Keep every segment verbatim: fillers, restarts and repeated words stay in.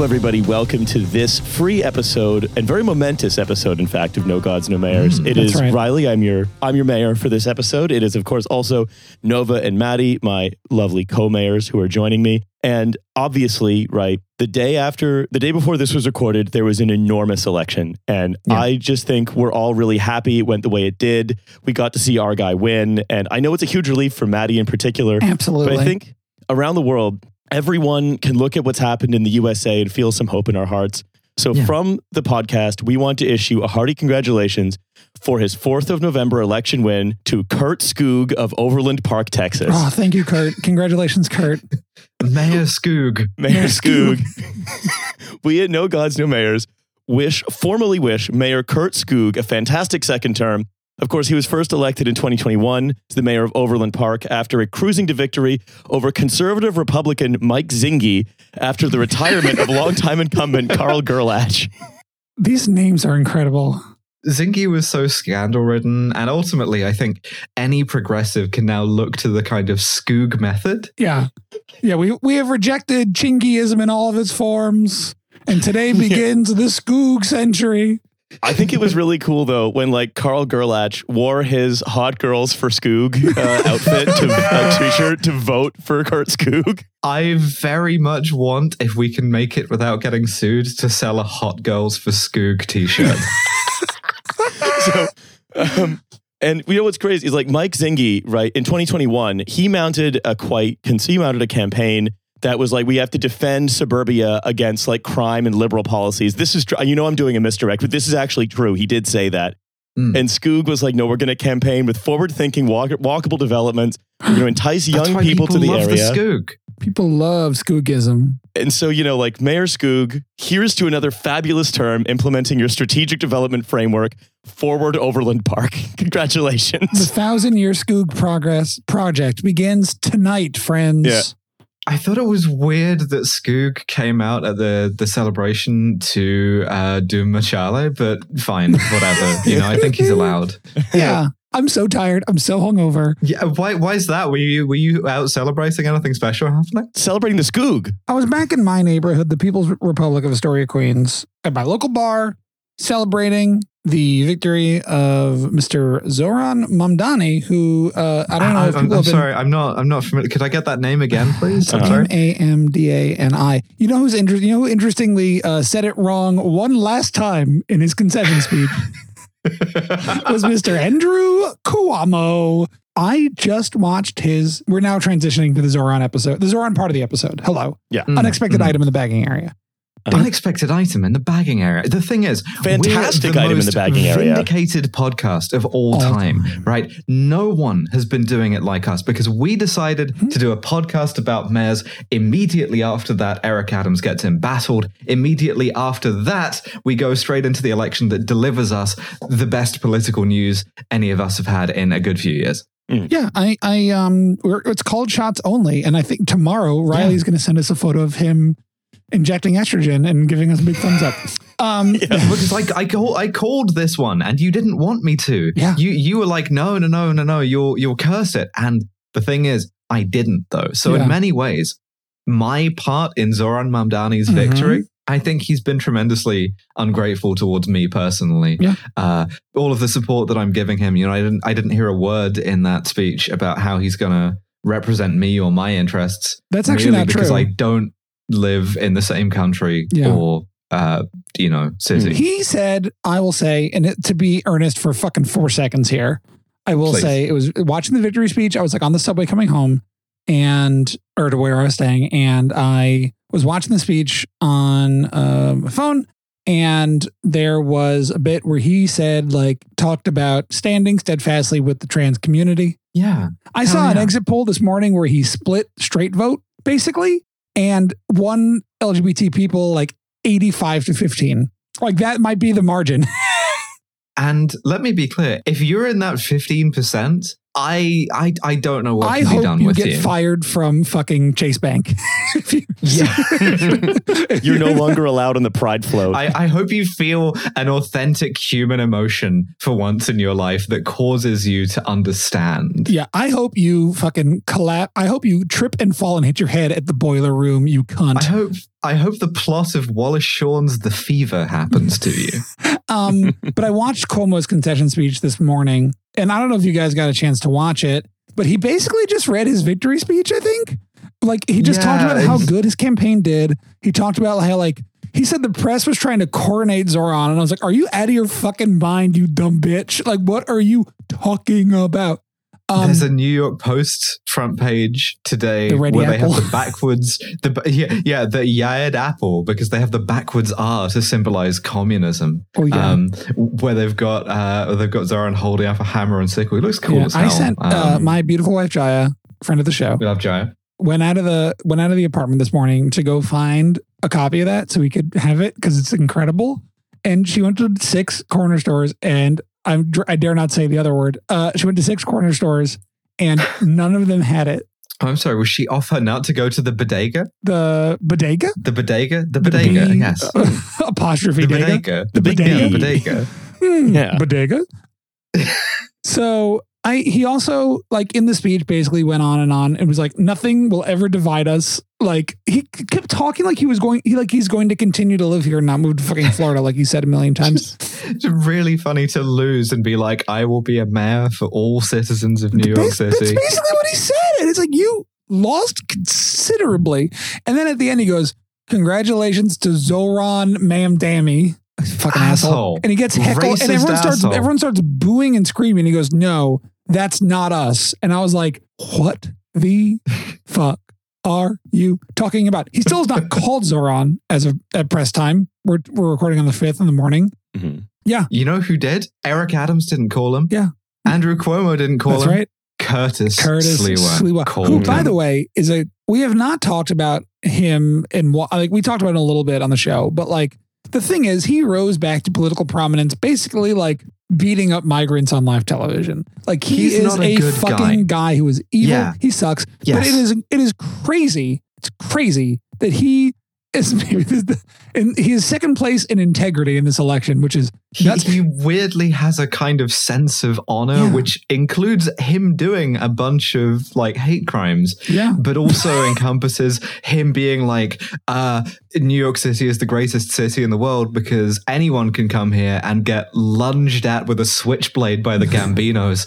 Hello, everybody. Welcome to this free episode, and very momentous episode, in fact, of No Gods, No Mayors. Mm, it is right. Riley. I'm your I'm your mayor for this episode. It is, of course, also Nova and Maddie, my lovely co-mayors, who are joining me. And obviously, right, the day after, the day before this was recorded, there was an enormous election. And yeah. I just think we're all really happy it went the way it did. We got to see our guy win. And I know it's a huge relief for Maddie in particular. Absolutely. But I think around the world, everyone can look at what's happened in the U S A and feel some hope in our hearts. So yeah. from the podcast, we want to issue a hearty congratulations for his fourth of November election win to Kurt Skoog of Overland Park, Texas. Oh, thank you, Kurt. Congratulations, Kurt. Mayor Skoog. Mayor, Mayor Skoog. We at No Gods, No Mayors wish, formally wish Mayor Kurt Skoog a fantastic second term. Of course, he was first elected in twenty twenty-one as the mayor of Overland Park after a cruising to victory over conservative Republican Mike Zingy after the retirement of longtime incumbent Carl Gerlach. These names are incredible. Zingy was so scandal-ridden, and ultimately, I think any progressive can now look to the kind of Skoog method. Yeah. Yeah, we, we have rejected Chingyism in all of its forms, and today begins yeah. the Skoog century. I think it was really cool, though, when like Carl Gerlach wore his Hot Girls for Skoog uh, outfit to uh, t-shirt to vote for Kurt Skoog. I very much want, if we can make it without getting sued, to sell a Hot Girls for Skoog t-shirt. so, um, and you know what's crazy is like Mike Zingy, right? In twenty twenty-one, he mounted a quite, he mounted a campaign that was like, we have to defend suburbia against like crime and liberal policies. This is, tr- you know, I'm doing a misdirect, but this is actually true. He did say that. Mm. And Skoog was like, no, we're going to campaign with forward-thinking, walk- walkable developments. We're going to entice young people, people to the love area. The Skoog. People love Skoogism. And so, you know, like Mayor Skoog, here's to another fabulous term implementing your strategic development framework, Forward Overland Park. Congratulations. The thousand-year Skoog progress project begins tonight, friends. Yeah. I thought it was weird that Skoog came out at the, the celebration to uh, do Machale, but fine, whatever. You know, I think he's allowed. Yeah. I'm so tired. I'm so hungover. Yeah, why why is that? Were you were you out celebrating anything special happening? Celebrating the Skoog. I was back in my neighborhood, the People's Republic of Astoria, Queens, at my local bar, celebrating the victory of Mister Zoran Mamdani, who uh, I don't know. I, if I'm, people I'm have been, sorry, I'm not. I'm not familiar. Could I get that name again, please? I'm sorry. M A M D A N I. You know who's inter- You know who interestingly uh, said it wrong one last time in his concession speech was Mister Andrew Cuomo. I just watched his. We're now transitioning to the Zoran episode, the Zoran part of the episode. Hello, yeah, mm, unexpected mm. item in the bagging area. Unexpected item in the bagging area. The thing is, fantastic we're the item in the bagging area. Vindicated podcast of all, all time, time, right? No one has been doing it like us because we decided mm-hmm. to do a podcast about mayors. Immediately after that, Eric Adams gets embattled. Immediately after that, we go straight into the election that delivers us the best political news any of us have had in a good few years. Mm. Yeah, I, I, um, we're, it's called Shots Only, and I think tomorrow Riley's yeah. going to send us a photo of him injecting estrogen and giving us a big thumbs up. Um, yeah. Because I, I, call, I called this one and you didn't want me to. Yeah. You you were like, no, no, no, no, no, you'll, you'll curse it. And the thing is, I didn't though. So yeah. in many ways, my part in Zoran Mamdani's mm-hmm. victory, I think he's been tremendously ungrateful towards me personally. Yeah. Uh, all of the support that I'm giving him, you know, I didn't, I didn't hear a word in that speech about how he's going to represent me or my interests. That's actually really, not because true. I don't live in the same country yeah. or uh you know city. He said, I will say, and it, to be earnest for fucking four seconds here, I will Please. say it was watching the victory speech. I was like on the subway coming home and or to where I was staying, and I was watching the speech on uh, my phone, and there was a bit where he said, like, talked about standing steadfastly with the trans community. Yeah. I Hell saw yeah. an exit poll this morning where he split straight vote basically. And one L G B T people like eighty-five to fifteen. Like that might be the margin. And let me be clear. If you're in that fifteen percent, I I I don't know what I can hope be done you with get you. fired from fucking Chase Bank. if, you, Yeah. You're no longer allowed on the pride float. I, I hope you feel an authentic human emotion for once in your life that causes you to understand. Yeah, I hope you fucking collapse. I hope you trip and fall and hit your head at the boiler room, you cunt. I hope I hope the plot of Wallace Shawn's The Fever happens to you. um, but I watched Cuomo's concession speech this morning, and I don't know if you guys got a chance to watch it, but he basically just read his victory speech, I think. Like, he just yeah, talked about how good his campaign did. He talked about how, like, he said the press was trying to coronate Zoran, and I was like, are you out of your fucking mind, you dumb bitch? Like, what are you talking about? Um, There's a New York Post front page today where apple. they have the backwards, the yeah, yeah, the Yad apple, because they have the backwards R to symbolize communism. Oh yeah, um, where they've got uh, they've got Zoran holding up a hammer and sickle. It looks cool yeah, as hell. I sent uh, um, my beautiful wife Jaya, friend of the show. We love Jaya. Went out of the went out of the apartment this morning to go find a copy of that so we could have it because it's incredible. And she went to six corner stores and. I'm, I dare not say the other word. Uh, she went to six corner stores and none of them had it. I'm sorry, was she off her nut to go to the bodega? The bodega? The bodega? The bodega, the yes. Uh, apostrophe the bodega. The bodega. The bodega. mm, yeah. Bodega. So I he also, like, in the speech basically went on and on. It was like, nothing will ever divide us. Like, he kept talking like he was going, he like he's going to continue to live here and not move to fucking Florida, like he said a million times. It's really funny to lose and be like, I will be a mayor for all citizens of New York Bas- City. That's basically what he said. And it's like, you lost considerably. And then at the end he goes, congratulations to Zoran Mamdani. Fucking asshole. asshole. And he gets heckled Racist and everyone starts asshole. everyone starts booing and screaming. He goes, no, that's not us. And I was like, what the fuck are you talking about? He still is not called Zoran as of at press time. We're we're recording on the fifth in the morning. Mm-hmm. Yeah. You know who did? Eric Adams didn't call him. Yeah. Andrew Cuomo didn't call That's him. That's right. Curtis, Curtis Sliwa. Sliwa who, by him. the way, is a, we have not talked about him in what, like, we talked about him a little bit on the show, but like, the thing is, he rose back to political prominence, basically like beating up migrants on live television. Like, he He's is not a, a good fucking guy. guy who is evil. Yeah. He sucks. Yes. But it is it is crazy. It's crazy that he is maybe the, and he is second place in integrity in this election, which is he, he weirdly has a kind of sense of honor, yeah. which includes him doing a bunch of like hate crimes, yeah, but also encompasses him being like, uh, New York City is the greatest city in the world because anyone can come here and get lunged at with a switchblade by the Gambinos.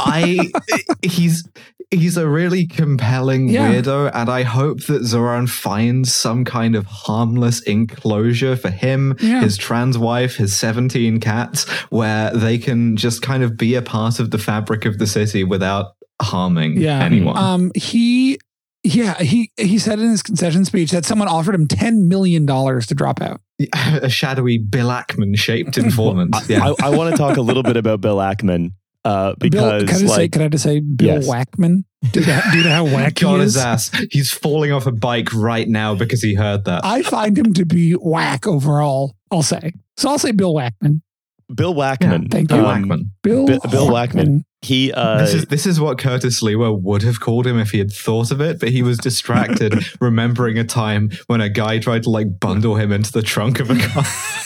I, he's, he's a really compelling yeah. weirdo, and I hope that Zoran finds some kind of harmless enclosure for him, yeah. his trans wife, his seventeen cats, where they can just kind of be a part of the fabric of the city without harming yeah. anyone. Um, he, yeah, he he said in his concession speech that someone offered him ten million dollars to drop out. A shadowy Bill Ackman-shaped informant. yeah. I, I want to talk a little bit about Bill Ackman. Uh, because Bill, can I just like, say, can I just say, Bill yes. Wackman? Due to, due to how wacky God he is. his ass. He's falling off a bike right now because he heard that. I find him to be whack overall, I'll say. So I'll say Bill Wackman. Bill Wackman. Yeah, thank you. Bill um, Wackman. Bill, B- Bill Wackman. He, uh, this, is, this is what Curtis Sliwa would have called him if he had thought of it, but he was distracted remembering a time when a guy tried to like bundle him into the trunk of a car.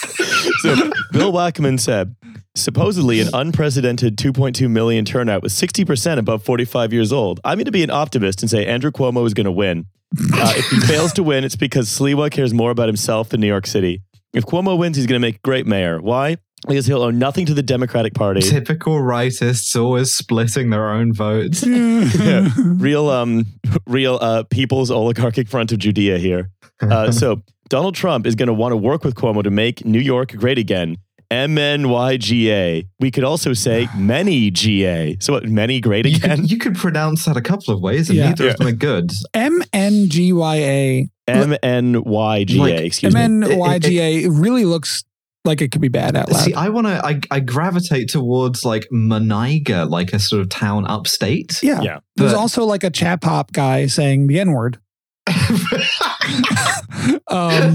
So Bill Wackman said, supposedly an unprecedented two point two million turnout with sixty percent above forty-five years old. I'm going to be an optimist and say Andrew Cuomo is going to win. Uh, if he fails to win, it's because Sliwa cares more about himself than New York City. If Cuomo wins, he's going to make a great mayor. Why? Because he'll owe nothing to the Democratic Party. Typical rightists always splitting their own votes. yeah. Real, um, real uh, People's Oligarchic Front of Judea here. Uh, so Donald Trump is going to want to work with Cuomo to make New York great again. M N Y G A. We could also say many G A. So what, many great you again? Could, you could pronounce that a couple of ways and yeah. neither yeah. of them are good. M N G Y A. M N Y G A, like, excuse M me. M N Y G A it, it, really looks like it could be bad out loud. See, I want to, I, I gravitate towards like Monaiga, like a sort of town upstate. Yeah. yeah. There's but, also like a chap hop guy saying the N-word. um,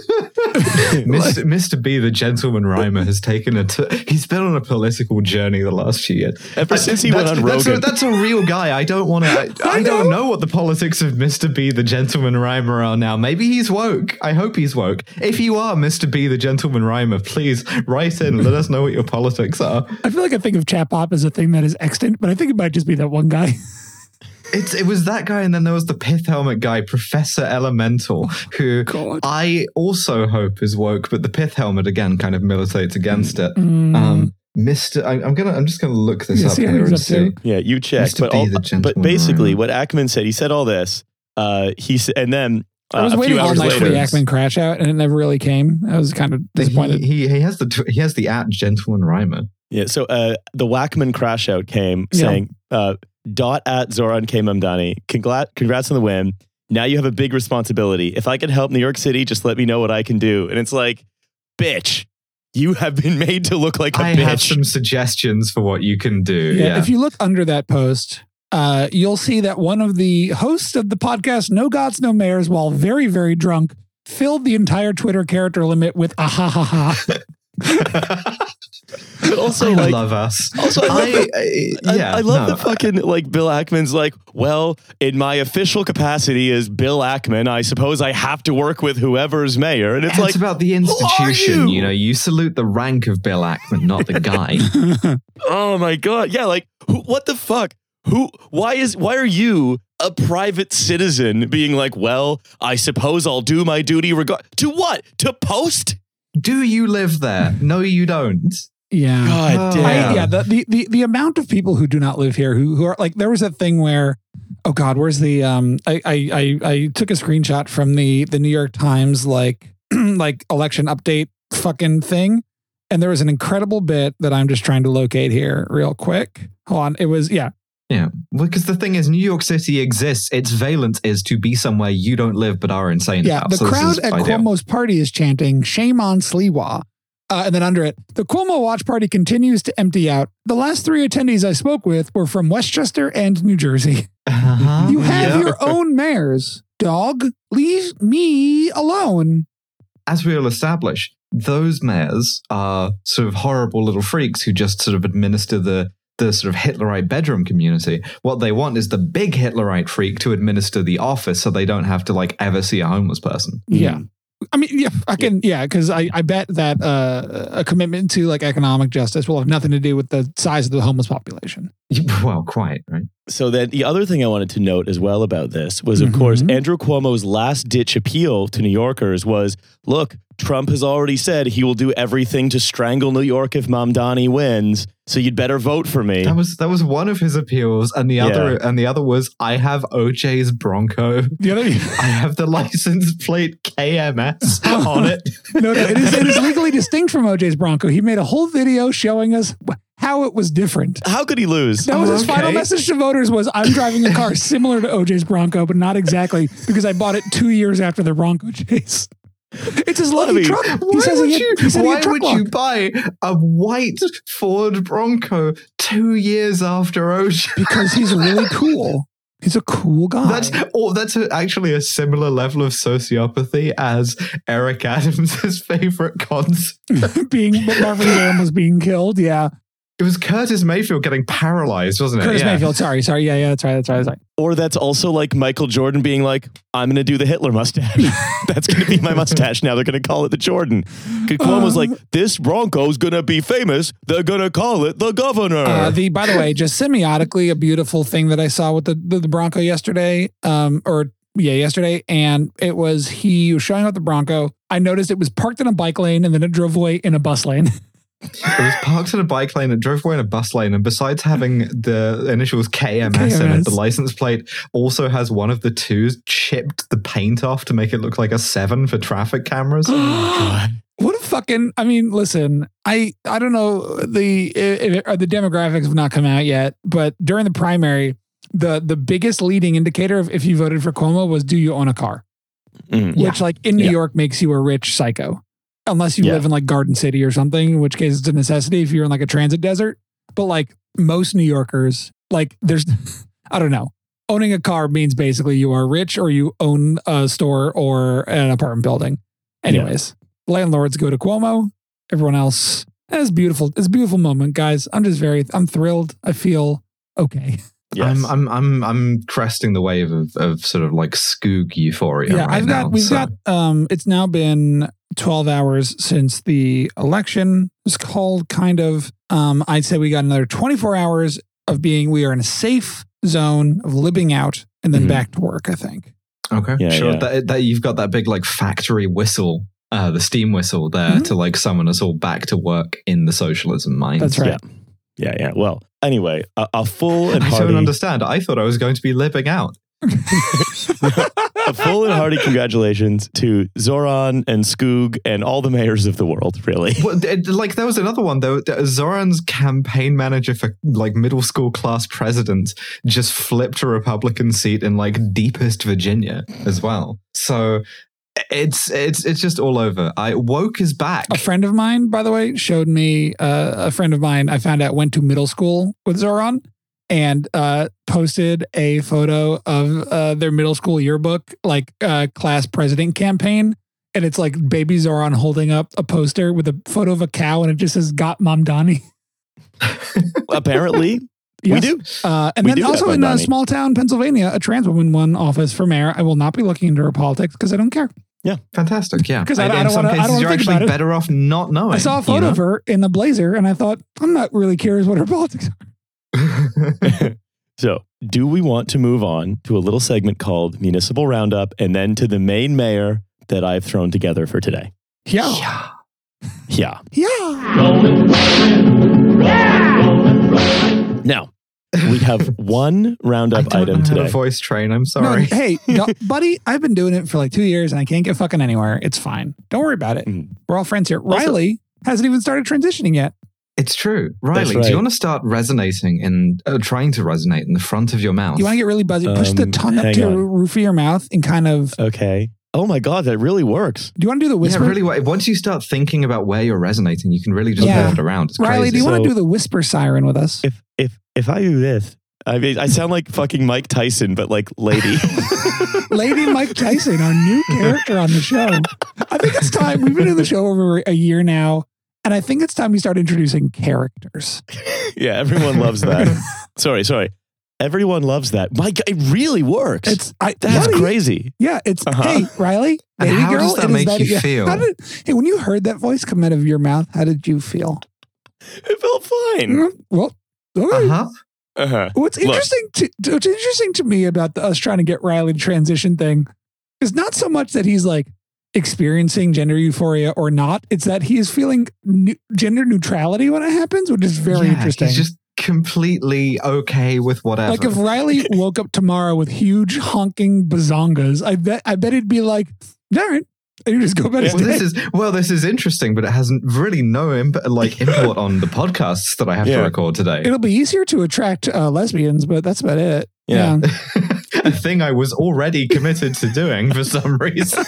Mister Mister B, the gentleman rhymer, has taken a. T- he's been on a political journey the last few years. Ever I, since he went on that's Rogan. A, that's a real guy. I don't want to. I, I, I don't know what the politics of Mister B, the gentleman rhymer, are now. Maybe he's woke. I hope he's woke. If you are Mister B, the gentleman rhymer, please write in. Let us know what your politics are. I feel like I think of chat pop as a thing that is extant, but I think it might just be that one guy. It's it was that guy, and then there was the pith helmet guy, Professor Elemental, who God. I also hope is woke, but the pith helmet again kind of militates against it. Mm. Um, Mister I, I'm gonna I'm just gonna look this yeah, up here and see. Yeah, you check. Mister But, B, all, the but basically, what Ackman said, he said all this. Uh, he said, and then uh, I was a waiting few all hours night later, for the Ackman crash out, and it never really came. I was kind of disappointed. He, he he has the he has the at gentleman rhymer. Yeah, so uh, the Wackman crash out came Yeah. saying, uh, dot at Zoran K. Mamdani, Congla- congrats on the win. Now you have a big responsibility. If I can help New York City, just let me know what I can do. And it's like, bitch, you have been made to look like a I bitch. have some suggestions for what you can do. Yeah, Yeah. if you look under that post, uh, you'll see that one of the hosts of the podcast, No Gods, No Mayors, while very, very drunk, filled the entire Twitter character limit with a ha ha ha. But also, I like, love us. Also, I love, I, the, I, yeah, I, I love no. the fucking, like, Bill Ackman's like, well, in my official capacity as Bill Ackman, I suppose I have to work with whoever's mayor. And it's, It's like, about the institution. you? You know, you salute the rank of Bill Ackman, not the guy. oh my God. Yeah, like, who, what the fuck? Who, why is, why are you a private citizen being like, well, I suppose I'll do my duty regard to what? To post? Do you live there? No, you don't. Yeah. God damn. I, yeah. The, the, the, the amount of people who do not live here who, who are like, there was a thing where, oh God, where's the, um, I, I, I, I took a screenshot from the, the New York Times, like, like election update fucking thing. And there was an incredible bit that I'm just trying to locate here real quick. Hold on. It was, yeah. Yeah. Well, because the thing is, New York City exists. Its valence is to be somewhere you don't live but are insane Yeah. about. The So this crowd is at ideal. Cuomo's party is chanting, shame on Sliwa. Uh, and then under it, the Cuomo watch party continues to empty out. The last three attendees I spoke with were from Westchester and New Jersey. Uh-huh. You have Yeah. your own mayors. Dog, leave me alone. As we will establish, those mayors are sort of horrible little freaks who just sort of administer the the sort of Hitlerite bedroom community. What they want is the big Hitlerite freak to administer the office so they don't have to like ever see a homeless person. Yeah. I mean, yeah, I can, yeah, because I, I bet that uh, a commitment to like economic justice will have nothing to do with the size of the homeless population. Well, quite, right? So then the other thing I wanted to note as well about this was, of Mhm. course, Andrew Cuomo's last ditch appeal to New Yorkers was, look, Trump has already said he will do everything to strangle New York if Mamdani wins. So you'd better vote for me. That was that was one of his appeals, and the Yeah. other and the other was I have O J's Bronco. The other, I have the license plate K M S on it. no, no, it is, it is legally distinct from O J's Bronco. He made a whole video showing us how it was different. How could he lose? That was Oh, his final okay. message to voters was, I'm driving a car similar to O J's Bronco, but not exactly because I bought it two years after the Bronco chase. It's his lucky I mean, truck. Why, He says would, he had, you, he said he why had truck would luck. you buy a white Ford Bronco two years after O J? Because he's really cool. He's a cool guy. That's or that's a, actually a similar level of sociopathy as Eric Adams' favorite cons. being Marvin Graham was being killed. Yeah. It was Curtis Mayfield getting paralyzed, wasn't it? Curtis Yeah. Mayfield. Sorry. Sorry. Yeah. Yeah. That's right. That's right. That's right. Or that's also like Michael Jordan being like, I'm going to do the Hitler mustache. That's going to be my mustache now. They're going to call it the Jordan. Cuomo's like, this Bronco's going to be famous. They're going to call it the governor. Uh, the by the way, just semiotically, a beautiful thing that I saw with the the, the Bronco yesterday, um, or yeah, yesterday, and it was he was showing off the Bronco. I noticed it was parked in a bike lane and then it drove away in a bus lane. It was parked in a bike lane and drove away in a bus lane. And besides having the initials K M S K M S. in it, the license plate also has one of the twos chipped the paint off to make it look like a seven for traffic cameras. What a fucking! I mean, listen, I I don't know the if, if, the demographics have not come out yet, but during the primary, the the biggest leading indicator of if you voted for Cuomo was, do you own a car? Mm. Which, like in New Yeah. York, makes you a rich psycho, unless you Yeah. live in like Garden City or something, in which case it's a necessity if you're in like a transit desert. But like most New Yorkers, like there's, I don't know, owning a car means basically you are rich or you own a store or an apartment building. Anyways, yeah. Landlords go to Cuomo. Everyone else, it's beautiful. It's a beautiful moment, guys. I'm just very, I'm thrilled. I feel okay. Yes. I'm I'm I'm I'm cresting the wave of, of sort of like Skoog euphoria. Yeah, right I've got now, we've so. got um it's now been twelve hours since the election was called, kind of. Um I'd say we got another twenty-four hours of being we are in a safe zone of living out and then mm-hmm. back to work, I think. Okay. Yeah, sure. Yeah. That that you've got that big like factory whistle, uh the steam whistle there mm-hmm. to like summon us all back to work in the socialism mind. That's right. Yeah. Yeah, yeah. Well, anyway, a, a full and hearty... I don't understand. I thought I was going to be living out. A full and hearty congratulations to Zoran and Skoog and all the mayors of the world, really. Well, like, there was another one, though. Zoran's campaign manager for, like, middle school class president just flipped a Republican seat in, like, deepest Virginia as well. So... It's it's it's just all over. I woke is back. A friend of mine, by the way, showed me uh, a friend of mine I found out went to middle school with Zoran and uh, posted a photo of uh, their middle school yearbook, like uh, class president campaign. And it's like baby Zoran holding up a poster with a photo of a cow and it just says "Got Mamdani." Apparently. Yes. We do. Uh, and we then do also in a small town, Pennsylvania, a trans woman won office for mayor. I will not be looking into her politics because I don't care. Yeah. Fantastic. Yeah. Because I, I, I in don't some want to cases, think you're actually about better off not knowing. I saw a photo you know? of her in a blazer and I thought, I'm not really curious what her politics are. So, do we want to move on to a little segment called Municipal Roundup and then to the main mayor that I've thrown together for today? Yeah. Yeah. Yeah. Yeah. Now, we have one roundup I don't item know today. How to voice train. I'm sorry. No, hey, no, buddy, I've been doing it for like two years and I can't get fucking anywhere. It's fine. Don't worry about it. Mm. We're all friends here. Also, Riley hasn't even started transitioning yet. It's true. Riley, right. Do you want to start resonating and uh, trying to resonate in the front of your mouth? You want to get really buzzy? Push um, the tongue up to the roof of your mouth and kind of... Okay. Oh my God, that really works. Do you want to do the whisper? Yeah, really. Once you start thinking about where you're resonating, you can really just yeah. move it around. It's Riley, crazy. do you so, want to do the whisper siren with us? If if if I do this... I mean, I sound like fucking Mike Tyson, but like lady. Lady Mike Tyson, our new character on the show. I think it's time. We've been in the show over a year now, and I think it's time we start introducing characters. Yeah, everyone loves that. sorry, sorry. Everyone loves that. Mike, it really works. It's I, That's buddy, crazy. Yeah, it's, uh-huh. Hey, Riley, baby and how girl. How does that make that, you yeah, feel? How did, hey, when you heard that voice come out of your mouth, how did you feel? It felt fine. Mm-hmm. Well, okay. Uh-huh. Uh-huh. What's interesting to, what's interesting to me about the, us trying to get Riley to transition thing is not so much that he's like experiencing gender euphoria or not. It's that he is feeling new, gender neutrality when it happens, which is very yeah, interesting. He's just completely okay with whatever. Like if Riley woke up tomorrow with huge honking bazongas, I bet I bet he'd be like, all right. And you just go about his well, day. this is well, this is interesting, but it hasn't really no imp- like import on the podcasts that I have yeah. to record today. It'll be easier to attract uh, lesbians, but that's about it. Yeah, yeah. A thing I was already committed to doing for some reason.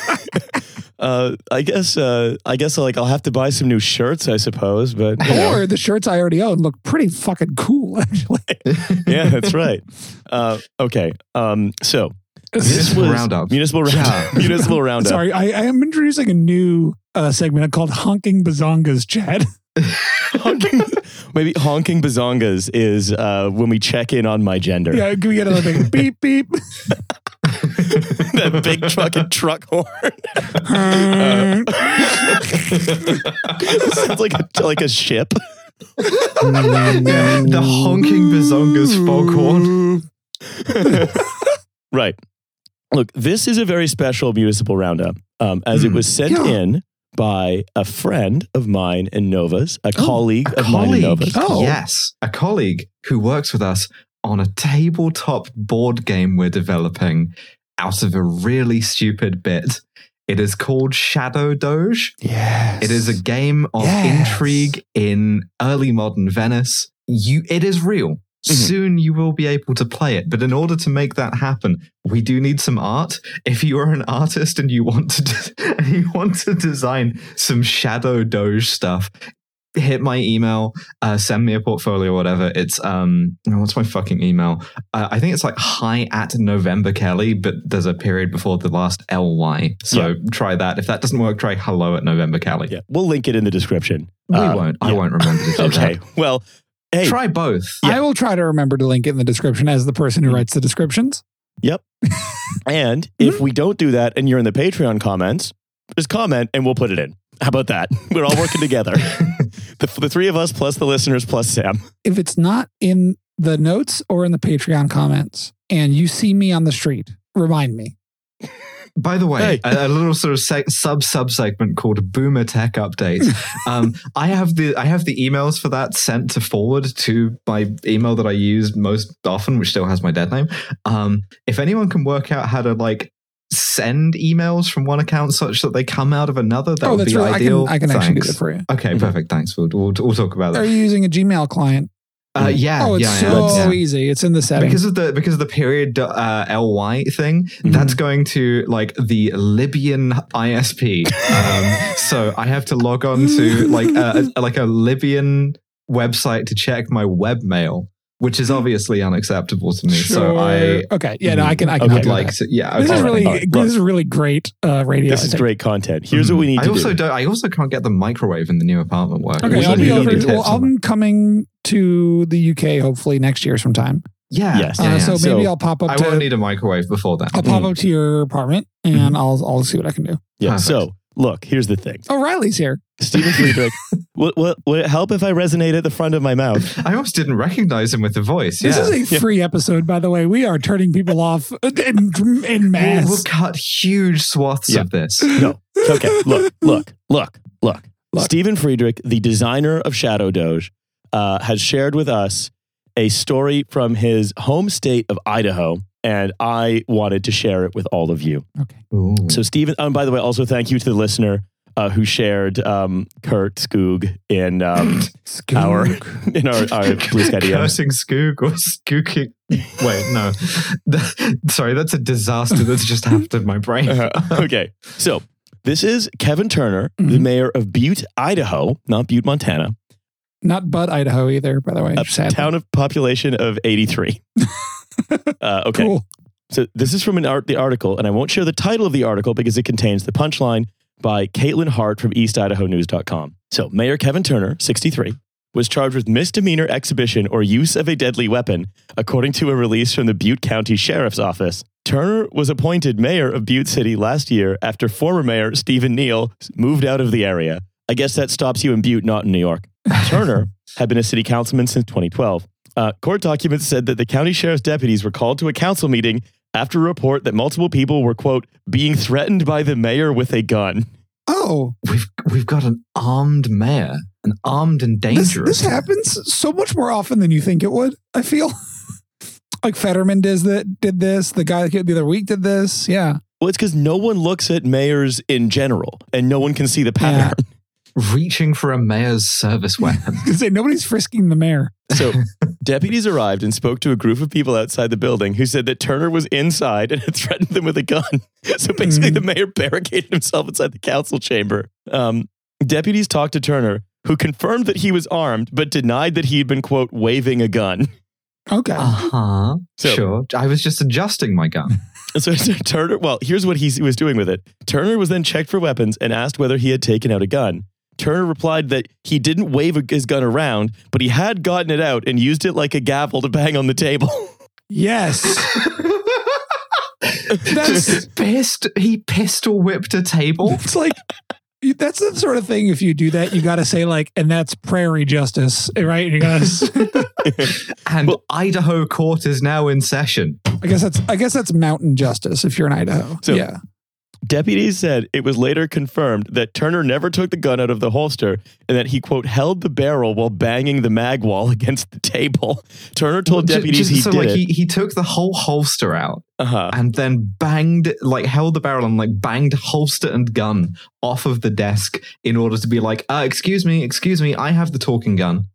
uh, I guess, uh, I guess, like I'll have to buy some new shirts, I suppose. But or know. The shirts I already own look pretty fucking cool, actually. Yeah, that's right. Uh, okay, um, so. Municipal Roundup. Municipal Roundup. Municipal Roundup. Sorry, I, I am introducing a new uh, segment called Honking Bazongas, Chad. honking, maybe Honking Bazongas is uh, when we check in on my gender. Yeah, can we get another big beep, beep? That big fucking truck horn. uh, sounds like a, like a ship. The Honking Bazongas foghorn. Right. Look, this is a very special municipal roundup, um, as mm. it was sent yeah. in by a friend of mine and Nova's, a oh, colleague a of colleague. mine and Nova's. Oh. Yes, a colleague who works with us on a tabletop board game we're developing out of a really stupid bit. It is called Shadow Doge. Yes. It is a game of yes. intrigue in early modern Venice. You, it is real. Mm-hmm. Soon you will be able to play it. But in order to make that happen, we do need some art. If you are an artist and you want to de- and you want to design some Shadow Doge stuff, hit my email, uh, send me a portfolio or whatever. It's, um, what's my fucking email? Uh, I think it's like hi at November Kelly, but there's a period before the last L Y. So yeah. try that. If that doesn't work, try hello at November Kelly. Yeah, we'll link it in the description. We um, won't. Yeah. I won't remember to do okay. that. Well, hey. Try both. Yeah. I will try to remember to link it in the description as the person who mm-hmm. writes the descriptions. Yep. And if we don't do that and you're in the Patreon comments, just comment and we'll put it in. How about that? We're all working together. the, the three of us plus the listeners plus Sam. If it's not in the notes or in the Patreon comments and you see me on the street, remind me. By the way, hey. a, a little sort of seg- sub sub segment called Boomer Tech Updates. um, I have the I have the emails for that sent to forward to my email that I use most often, which still has my dead name. Um, if anyone can work out how to like send emails from one account such that they come out of another, that oh, would be really, ideal. I can, I can actually do it for you. Okay, mm-hmm. perfect. Thanks. We'll, we'll we'll talk about that. Are you using a Gmail client? Uh, yeah, oh, it's yeah, so yeah. easy. It's in the settings because of the because of the period uh, L Y thing. Mm-hmm. That's going to like the Libyan I S P. Um, so I have to log on to like a, a, like a Libyan website to check my webmail, which is obviously unacceptable to me. Sure. So I okay, yeah, no, I can I can okay. do like that. to, yeah. This okay. is really right. this is really great uh, radio. This is great content. Here's mm-hmm. what we need I to also do. Don't, I also can't get the microwave in the new apartment working. Okay, I'll be over. Well, I'm coming to the U K hopefully next year sometime. Yeah. Yes. Uh, yeah, yeah. So maybe so I'll pop up. I to, won't need a microwave before that. I'll pop mm. up to your apartment and mm-hmm. I'll I'll see what I can do. Yeah. Perfect. So look, here's the thing. Oh, Riley's here. Stephen Friedrich. would, would, would it help if I resonate at the front of my mouth? I almost didn't recognize him with the voice. This yeah. is a free yeah. episode, by the way. We are turning people off in, in mass. We'll, we'll cut huge swaths yeah. of this. No. Okay. Look, look, look, look. look. Stephen Friedrich, the designer of Shadow Doge, uh, has shared with us a story from his home state of Idaho, and I wanted to share it with all of you. Okay. Ooh. So, Stephen, um, by the way, also thank you to the listener uh, who shared um, Kurt Skoog in um, Skoog. our in our, our Blue Sky D Ms. Cursing Skoog or Skooking. Wait, no. Sorry, that's a disaster that's just happened in my brain. uh, okay, so this is Kevin Turner, mm-hmm. the mayor of Butte, Idaho, not Butte, Montana. Not Butt, Idaho either, by the way. A Sadly. town of population of eighty-three. uh, okay. Cool. So this is from an art, the article, and I won't share the title of the article because it contains the punchline by Caitlin Hart from east idaho news dot com. So Mayor Kevin Turner, sixty-three, was charged with misdemeanor exhibition or use of a deadly weapon, according to a release from the Butte County Sheriff's Office. Turner was appointed mayor of Butte City last year after former mayor Stephen Neal moved out of the area. I guess that stops you in Butte, not in New York. Turner had been a city councilman since twenty twelve. Uh, court documents said that the county sheriff's deputies were called to a council meeting after a report that multiple people were, quote, being threatened by the mayor with a gun. Oh. We've we've got an armed mayor, an armed and dangerous. This, this happens so much more often than you think it would, I feel. Like Fetterman does that, did this. The guy the other week did this. Yeah. Well, it's because no one looks at mayors in general and no one can see the pattern. Yeah. Reaching for a mayor's service weapon. I say nobody's frisking the mayor. So deputies arrived and spoke to a group of people outside the building who said that Turner was inside and had threatened them with a gun. So basically mm. the mayor barricaded himself inside the council chamber. Um, deputies talked to Turner, who confirmed that he was armed, but denied that he had been, quote, waving a gun. Okay. Uh-huh. So, sure. I was just adjusting my gun. So Turner, well, here's what he was doing with it. Turner was then checked for weapons and asked whether he had taken out a gun. Turner replied that he didn't wave his gun around, but he had gotten it out and used it like a gavel to bang on the table. Yes. That's pissed. He pistol whipped a table. It's like, that's the sort of thing, if you do that, you got to say like, and that's prairie justice, right? You gotta and well, Idaho court is now in session. I guess that's, I guess that's mountain justice if you're in Idaho. So, yeah. Deputies said it was later confirmed that Turner never took the gun out of the holster and that he, quote, held the barrel while banging the mag wall against the table. Turner told well, deputies just, just, he so did like it. He, he took the whole holster out uh-huh. and then banged, like held the barrel and like banged holster and gun off of the desk in order to be like, uh, excuse me, excuse me, I have the talking gun.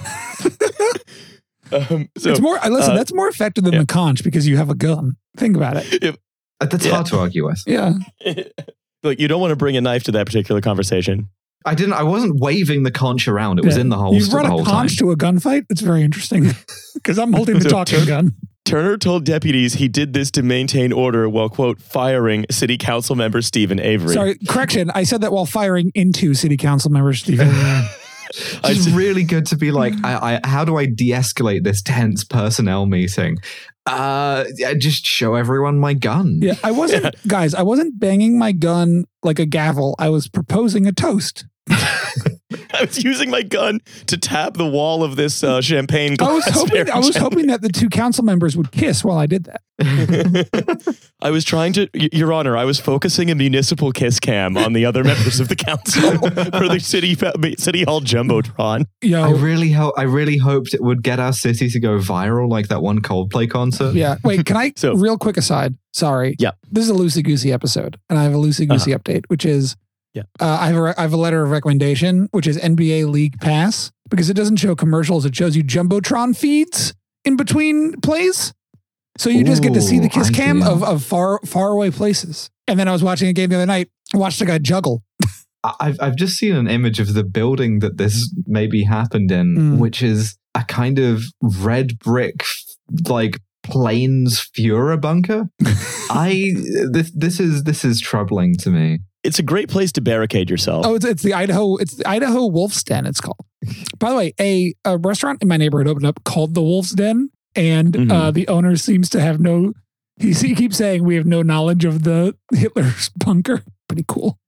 um, so, it's more, listen, uh, that's more effective than yeah. the conch because you have a gun. Think about it. If, That's yeah. hard to argue with. Yeah. Look, you don't want to bring a knife to that particular conversation. I didn't. I wasn't waving the conch around. It was Yeah. in the holster You brought the a whole conch time. to a gunfight? It's very interesting because I'm holding the So talking Tur- gun. Turner told deputies he did this to maintain order while, quote, firing city council member Stephen Avery. Sorry, correction. I said that while firing into city council member Stephen. It's really good to be like, I, I, how do I de-escalate this tense personnel meeting? Uh, yeah, just show everyone my gun. Yeah, I wasn't, Yeah. guys, I wasn't banging my gun like a gavel. I was proposing a toast. I was using my gun to tap the wall of this uh, champagne glass. I was hoping very I was gently. hoping that the two council members would kiss while I did that. I was trying to, y- Your Honor, I was focusing a municipal kiss cam on the other members of the council for the city city hall jumbotron. Yo, I really hope. I really hoped it would get our city to go viral, like that one Coldplay concert. yeah. Wait, can I, So- real quick aside, sorry. Yeah. This is a loosey-goosey episode, and I have a loosey-goosey update, which is, Yeah. uh, I, have a re- I have a letter of recommendation, which is N B A League Pass, because it doesn't show commercials. It shows you Jumbotron feeds in between plays. So you just get to see the Ooh, kiss cam ideal. of, of far, far away places. And then I was watching a game the other night, watched a guy juggle. I- I've I've just seen an image of the building that this maybe happened in, Mm. which is a kind of red brick, like plains Führer bunker. I this this is this is troubling to me. It's a great place to barricade yourself. Oh, it's, it's the Idaho, it's the Idaho Wolf's Den, it's called. By the way, a, a restaurant in my neighborhood opened up called the Wolf's Den, and Mhm. uh, the owner seems to have no, he, he keeps saying we have no knowledge of the Hitler's bunker. Pretty cool.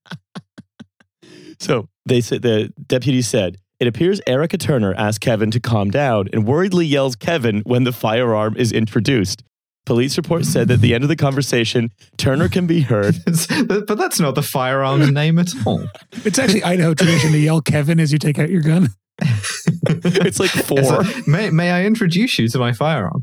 So they said the deputy said, it appears Erica Turner asked Kevin to calm down and worriedly yells Kevin when the firearm is introduced. Police report said that at the end of the conversation, Turner can be heard. It's- but that's not the firearm's name at all. It's actually Idaho tradition to yell Kevin as you take out your gun. It's like It's four. like, may may I introduce you to my firearm?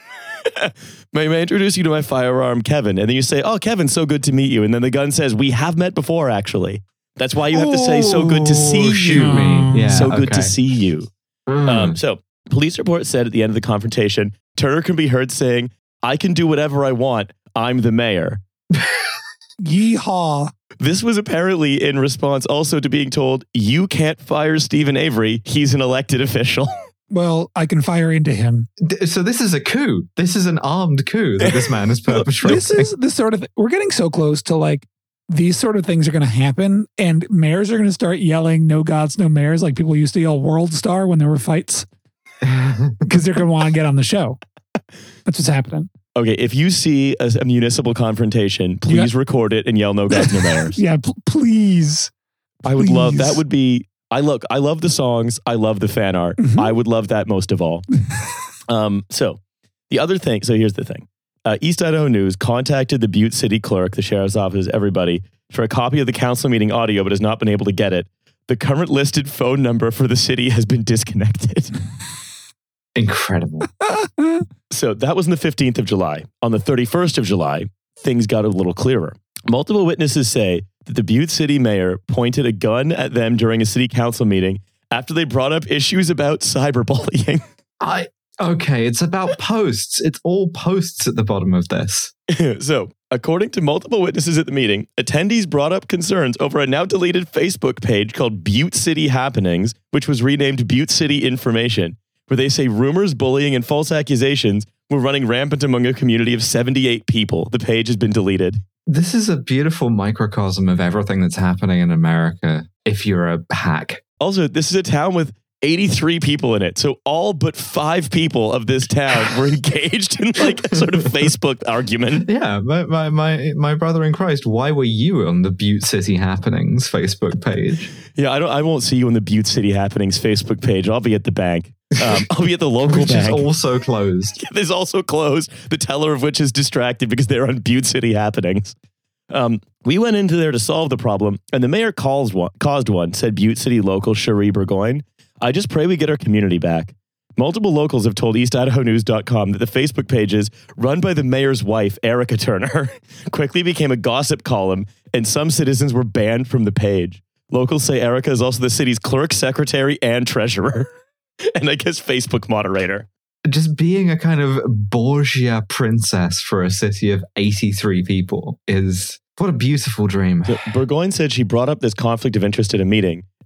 May, may I introduce you to my firearm, Kevin? And then you say, oh, Kevin, so good to meet you. And then the gun says, we have met before, actually. That's why you have to say, so good to see Oh, shoot you. me. Yeah, so good okay. to see you. Mm. Um, so, police report said at the end of the confrontation, Turner can be heard saying, I can do whatever I want. I'm the mayor. Yeehaw. This was apparently in response also to being told, you can't fire Stephen Avery. He's an elected official. Well, I can fire into him. D- So this is a coup. This is an armed coup that this man is perpetrating. This is the sort of, we're getting so close to like, these sort of things are going to happen, and mayors are going to start yelling no gods, no mayors, like people used to yell world star when there were fights, because they're going to want to get on the show. That's what's happening. Okay, if you see a, a municipal confrontation, please record it and yell no gods, no mayors. Yeah, p- please. I would love, Please. that would be, I look, I love the songs. I love the fan art. Mhm. I would love that most of all. um, so the other thing, so here's the thing. Uh, East Idaho News contacted the Butte City Clerk, the sheriff's office, everybody, for a copy of the council meeting audio, but has not been able to get it. The current listed phone number for the city has been disconnected. Incredible. So that was on the fifteenth of July. On the thirty-first of July, things got a little clearer. Multiple witnesses say that the Butte City mayor pointed a gun at them during a city council meeting after they brought up issues about cyberbullying. I okay. It's about posts. It's all posts at the bottom of this. So, according to multiple witnesses at the meeting, attendees brought up concerns over a now deleted Facebook page called Butte City Happenings, which was renamed Butte City Information, where they say rumors, bullying, and false accusations were running rampant among a community of seventy-eight people. The page has been deleted. This is a beautiful microcosm of everything that's happening in America. If you're a hack, Also, this is a town with eighty-three people in it. So all but five people of this town were engaged in like a sort of Facebook argument. yeah, my, my my my brother in Christ. Why were you on the Butte City Happenings Facebook page? Yeah, I don't I won't see you on the Butte City Happenings Facebook page. I'll be at the bank. Um, I'll be at the local Which is bank. also closed. There's also closed, the teller of which is distracted because they're on Butte City Happenings. Um, we went into there to solve the problem, and the mayor calls one, caused one, said Butte City local Cherie Burgoyne. I just pray we get our community back. Multiple locals have told East Idaho News dot com that the Facebook pages run by the mayor's wife, Erica Turner, quickly became a gossip column, and some citizens were banned from the page. Locals say Erica is also the city's clerk, secretary, and treasurer, and I guess Facebook moderator. Just being a kind of Borgia princess for a city of eighty-three people is what a beautiful dream. So Burgoyne said she brought up this conflict of interest at a meeting,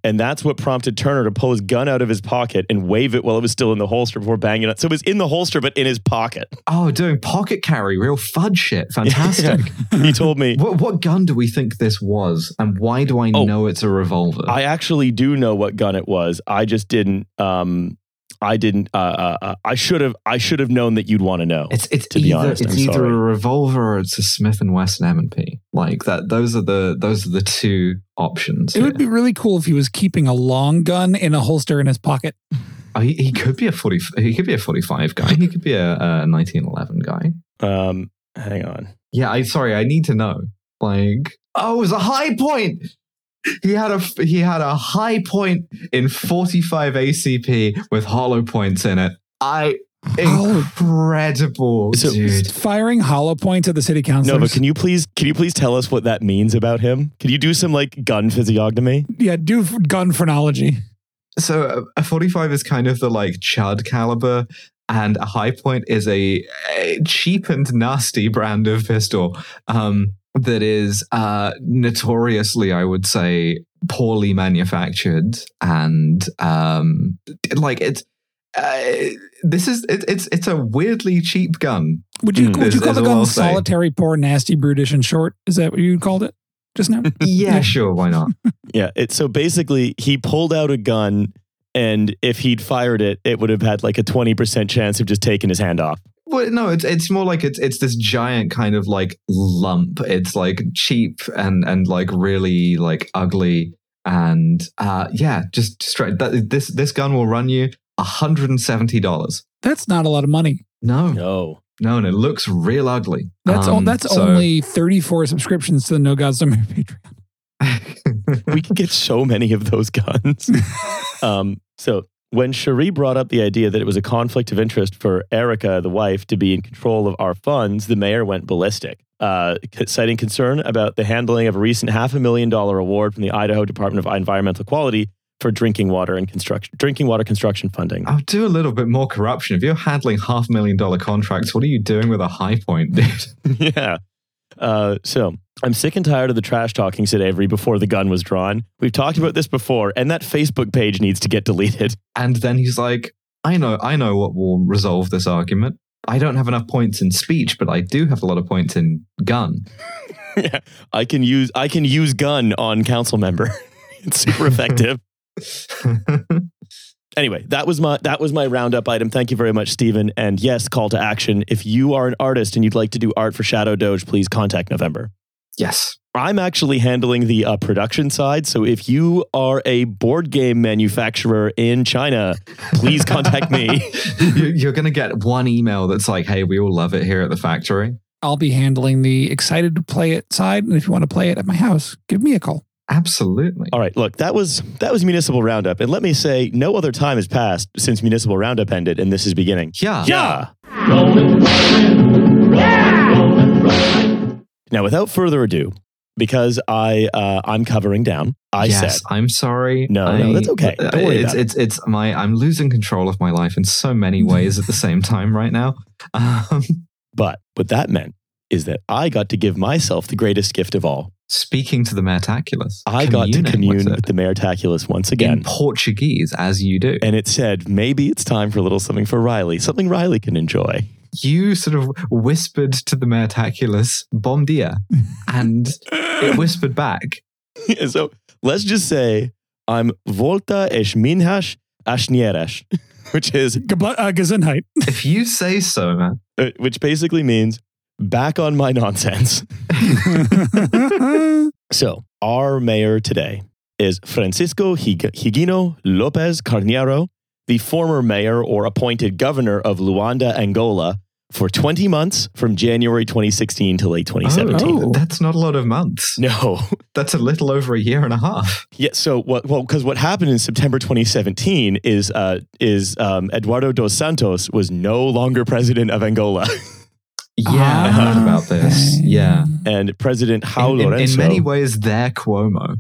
And that's what prompted Turner to pull his gun out of his pocket and wave it while it was still in the holster before banging it. So it was in the holster, but in his pocket. Oh, doing pocket carry, real fudge shit. Fantastic. He told me. What, what gun do we think this was? And why do I oh, know it's a revolver? I actually do know what gun it was. I just didn't. Um, I didn't. Uh, uh, I should have. I should have known that you'd want to know. It's it's to either be honest, it's I'm either sorry. a revolver or it's a Smith and Wesson M and P. Like that. Those are the those are the two options. It here. would be really cool if he was keeping a long gun in a holster in his pocket. Oh, he, he could be a forty. He could be a forty-five guy. He could be a, a nineteen eleven guy. Um, hang on. Yeah, I sorry. I need to know. Like, oh, it was a high point. He had a he had a high point in forty-five A C P with hollow points in it. I incredible, so, dude. Firing hollow points at the city councilors. No, but can you please can you please tell us what that means about him? Can you do some like gun physiognomy? Yeah, do gun phrenology. So a forty-five is kind of the like Chud caliber, and a high point is a, a cheap and nasty brand of pistol. Um, that is uh, notoriously, I would say, poorly manufactured, and um, like it's uh, this is it, it's it's a weirdly cheap gun. Would you Mm. would you Is- call is the all gun I'll say. solitary, poor, nasty, brutish, and short? Is that what you called it just now? Yeah, sure, why not? Yeah. It, so basically, he pulled out a gun, and if he'd fired it, it would have had like a twenty percent chance of just taking his hand off. Well, no, it's it's more like it's it's this giant kind of like lump. It's like cheap and and like really like ugly, and uh, yeah, just straight. That, this this gun will run you one hundred seventy dollars. That's not a lot of money. No, No. no, and it looks real ugly. That's Um, o- that's so- only thirty-four subscriptions to the No Gods No Mere Patreon. We could get so many of those guns. um, so when Cherie brought up the idea that it was a conflict of interest for Erica, the wife, to be in control of our funds, the mayor went ballistic, uh, citing concern about the handling of a recent half a million dollar award from the Idaho Department of Environmental Quality for drinking water and construction, drinking water construction funding. I'll do a little bit more corruption. If you're handling half million dollar contracts, what are you doing with a high point, dude? Yeah. Uh, so I'm sick and tired of the trash talking, said Avery before the gun was drawn. We've talked about this before, and that Facebook page needs to get deleted. And then he's like, I know, I know what will resolve this argument. I don't have enough points in speech, but I do have a lot of points in gun. Yeah, I can use I can use gun on council member. It's super effective. Anyway, that was my that was my roundup item. Thank you very much, Stephen. And yes, call to action. If you are an artist and you'd like to do art for Shadow Doge, please contact November. Yes. I'm actually handling the uh, production side. So if you are a board game manufacturer in China, please contact me. You- You're going to get one email that's like, hey, we all love it here at the factory. I'll be handling the excited to play it side, and if you want to play it at my house, give me a call. Absolutely. All right, look, that was that was Municipal Roundup. And let me say, no other time has passed since Municipal Roundup ended and this is beginning. Yeah. Yeah. Now, without further ado, because I uh, I'm covering down, I yes, said, I'm sorry. No, I, no, that's okay. Don't worry it's, about it. it's it's my I'm losing control of my life in so many ways at the same time right now. Um, but what that meant is that I got to give myself the greatest gift of all. speaking to the Mertaculous, I got to communing commune with with, it the Mertaculous once again. in Portuguese, as you do. And it said, maybe it's time for a little something for Riley, something Riley can enjoy. You sort of whispered to the Mertaculous, "Bom dia," and it whispered back. So let's just say I'm Volta es minhas asnieras, which is Geb- uh, Gesundheit. If you say so, man. uh, which basically means back on my nonsense. So our mayor today is Francisco Hig- Higino Lopez Carneiro, the former mayor or appointed governor of Luanda, Angola, for twenty months from January twenty sixteen to late twenty seventeen. Oh, that's not a lot of months. No. That's a little over a year and a half. Yeah. So what? Well, because what happened in September twenty seventeen is uh, is um, Eduardo dos Santos was no longer president of Angola, Yeah, I heard about this. Yeah. and President João In, in, Lourenço. in many ways, they're Cuomo.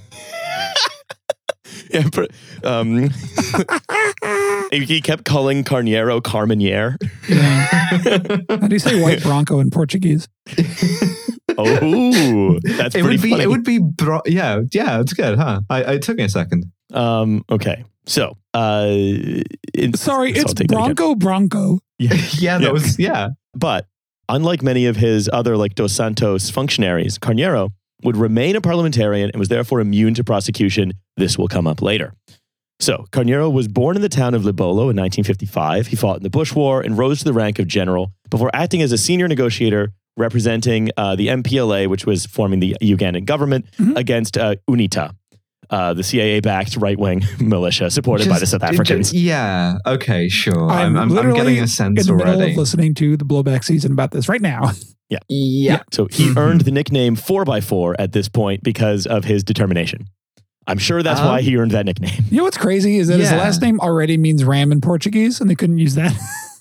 Yeah, pre- um, he kept calling Carneiro Carmenier. Yeah. How do you say white Bronco in Portuguese? Oh, that's it pretty would be. funny. It would be. Bro- yeah, yeah. It's good, huh? I, it took me a second. Um. Okay. So, uh, in, Sorry, so it's Bronco Bronco. Yeah. yeah, that yeah. was yeah. But unlike many of his other like Dos Santos functionaries, Carneiro would remain a parliamentarian and was therefore immune to prosecution. This will come up later. So, Carneiro was born in the town of Libolo in nineteen fifty-five. He fought in the Bush War and rose to the rank of general before acting as a senior negotiator representing uh, the M P L A, which was forming the Ugandan government, mm-hmm. against uh, UNITA, uh, the C I A-backed right-wing militia supported just, by the South Africans. Just, yeah, okay, sure. I'm, I'm, I'm, I'm getting a sense in the already. Middle of listening to the Blowback season about this right now. Yeah. Yeah. yeah. So he mm-hmm. earned the nickname four by four at this point because of his determination. I'm sure that's um, why he earned that nickname. You know what's crazy is that yeah. his last name already means ram in Portuguese, and they couldn't use that.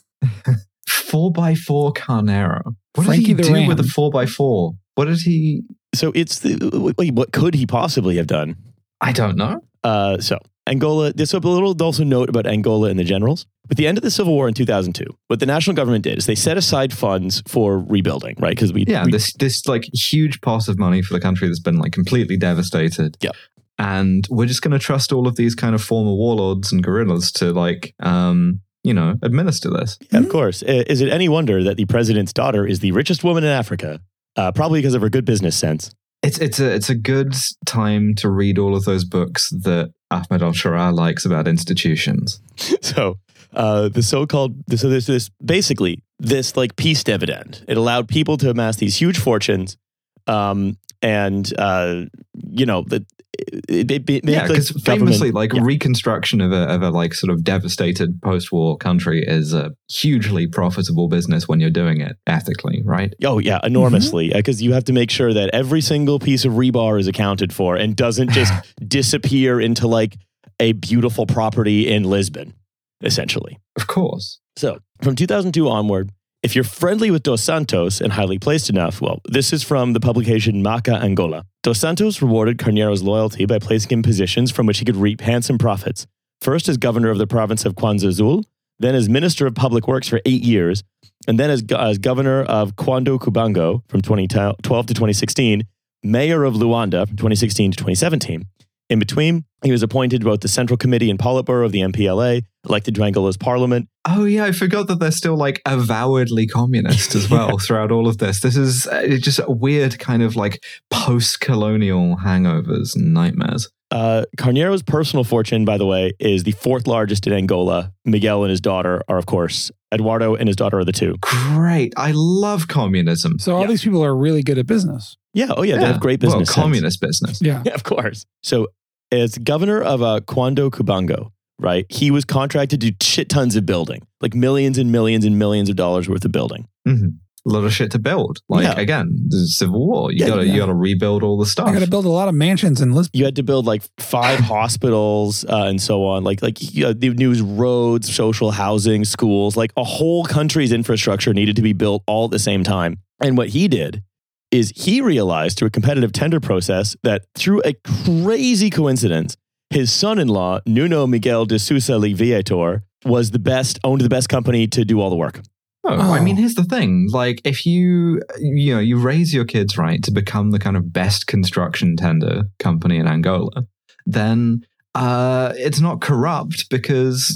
Four by four Carneiro. What Frankie did he do Ram. with a four by four? What did he? So it's the, wait, what could he possibly have done? I don't know. Uh, so Angola. There's a little also note about Angola and the generals. With the end of the civil war in two thousand two, what the national government did is they set aside funds for rebuilding, right? Because we yeah, we, this this like huge pot of money for the country that's been like completely devastated. Yeah. And we're just going to trust all of these kind of former warlords and guerrillas to like, um, you know, administer this. Yeah, of course. Is it any wonder that the president's daughter is the richest woman in Africa? Uh, probably because of her good business sense. It's it's a it's a good time to read all of those books that Ahmed al-Sharaa likes about institutions. So uh, the so-called so there's this basically this like peace dividend. It allowed people to amass these huge fortunes, um, and uh, you know the. It, it, it yeah, because famously, like yeah. reconstruction of a of a like sort of devastated post-war country is a hugely profitable business when you're doing it ethically, right? Oh yeah, enormously, because mm-hmm. you have to make sure that every single piece of rebar is accounted for and doesn't just disappear into like a beautiful property in Lisbon, essentially. Of course. So from two thousand two onward, if you're friendly with Dos Santos and highly placed enough, well, this is from the publication Maca Angola. Dos Santos rewarded Carneiro's loyalty by placing him in positions from which he could reap handsome profits. First as governor of the province of Kwanza Azul, then as minister of public works for eight years, and then as, as governor of Kwando Kubango from twenty twelve to twenty sixteen, mayor of Luanda from twenty sixteen to twenty seventeen. In between, he was appointed to both the Central Committee and Politburo of the M P L A, elected to Angola's parliament. Oh yeah, I forgot that they're still like avowedly communist as well yeah. throughout all of this. This is uh, just a weird kind of like post-colonial hangovers and nightmares. Uh, Carneiro's personal fortune, by the way, is the fourth largest in Angola. Miguel and his daughter are, of course, Eduardo and his daughter are the two. Great. I love communism. So all yeah. these people are really good at business. Yeah. Oh yeah, yeah. They have great business well, communist sense. business. Yeah. yeah, of course. So as governor of uh, Kwando Kubango, right, he was contracted to do shit tons of building, like millions and millions and millions of dollars worth of building. Mm-hmm. A lot of shit to build. Like yeah. again, the Civil War. You yeah, gotta yeah. you gotta rebuild all the stuff. You gotta build a lot of mansions in Lisbon. You had to build like five hospitals uh, and so on. Like like uh, the new roads, social housing, schools. Like a whole country's infrastructure needed to be built all at the same time. And what he did is he realized through a competitive tender process that through a crazy coincidence, his son-in-law Nuno Miguel de Sousa Leviator was the best owned the best company to do all the work. Oh, oh. I mean, here's the thing. Like, if you, you know, you raise your kids, right, to become the kind of best construction tender company in Angola, then uh, it's not corrupt because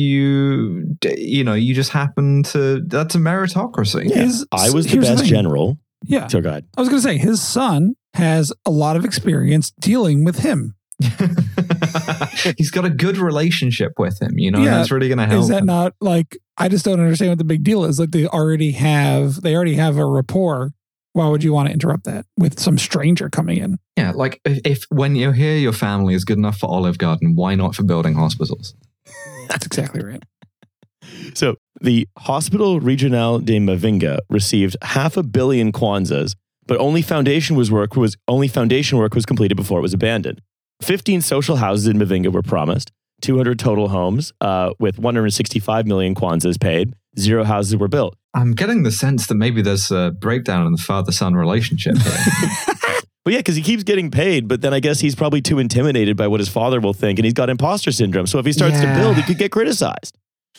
you, you know, you just happen to, that's a meritocracy. Yeah. His, I was the best the general. Yeah. So go ahead. I was going to say, his son has a lot of experience dealing with him. He's got a good relationship with him, you know, yeah, and that's really going to help. Is that him. not like, I just don't understand what the big deal is. Like they already have, they already have a rapport. Why would you want to interrupt that with some stranger coming in? Yeah. Like if, if when you're here, your family is good enough for Olive Garden, why not for building hospitals? That's exactly right. So the Hospital Regional de Mavinga received half a billion kwanzas, but only foundation was work was only foundation work was completed before it was abandoned. fifteen social houses in Mavinga were promised, two hundred total homes uh, with one hundred sixty-five million kwanzas paid. Zero houses were built. I'm getting the sense that maybe there's a breakdown in the father-son relationship here. Well, yeah, because he keeps getting paid, but then I guess he's probably too intimidated by what his father will think, and he's got imposter syndrome. So if he starts yeah. to build, he could get criticized.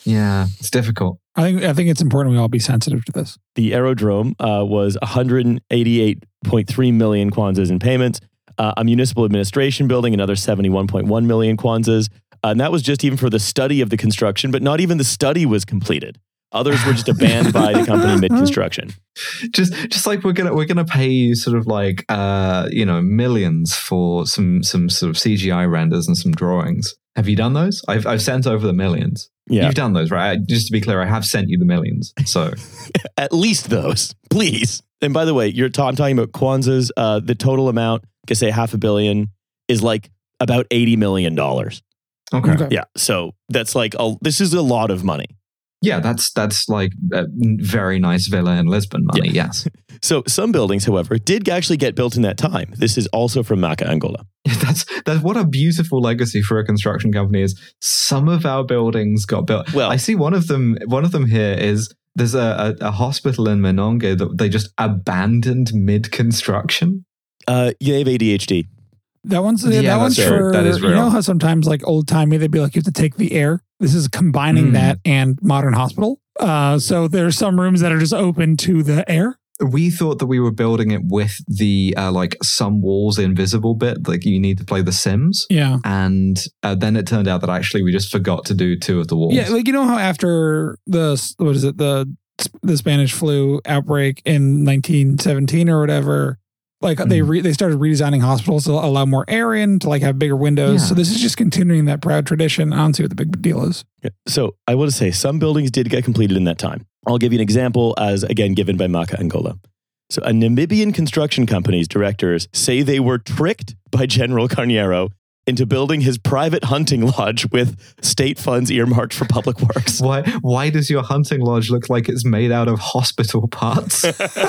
Yeah, it's difficult. I think I think it's important we all be sensitive to this. The aerodrome uh, was one hundred eighty-eight point three million kwanzas in payments. Uh, a municipal administration building, another seventy-one point one million kwanzas. Uh, and that was just even for the study of the construction, but not even the study was completed. Others were just abandoned by the company mid-construction. Just, just like we're gonna we're gonna pay you sort of like uh, you know millions for some some sort of C G I renders and some drawings. Have you done those? I've I've sent over the millions. Yeah. You've done those, right? Just to be clear, I have sent you the millions. So at least those, please. And by the way, you're ta- I'm talking about kwanzas. Uh, the total amount, I could say half a billion, is like about eighty million dollars. Okay. Okay. Yeah. So that's like a, this is a lot of money. Yeah, that's that's like a very nice villa in Lisbon money. Yeah. Yes. So some buildings, however, did actually get built in that time. This is also from Maka Angola. That's that's what a beautiful legacy for a construction company is. Some of our buildings got built. Well, I see one of them. One of them here is there's a, a, a hospital in Menonge that they just abandoned mid construction. Uh, you have A D H D. That one's Yeah, that one's that's for right. That is you real. know how sometimes like old timey they'd be like you have to take the air. This is combining Mm. that and modern hospital. Uh, so there's some rooms that are just open to the air. We thought that we were building it with the uh, like some walls invisible bit, like you need to play The Sims. Yeah. And uh, then it turned out that actually we just forgot to do two of the walls. Yeah, like you know how after the what is it the the Spanish flu outbreak in nineteen seventeen or whatever, like mm. they re, they started redesigning hospitals to allow more air in to like have bigger windows. Yeah. So this is just continuing that proud tradition. I don't see what the big deal is. Yeah. So I want to say some buildings did get completed in that time. I'll give you an example as again given by Maka Angola. So a Namibian construction company's directors say they were tricked by General Carneiro into building his private hunting lodge with state funds earmarked for public works. Why Why does your hunting lodge look like it's made out of hospital parts?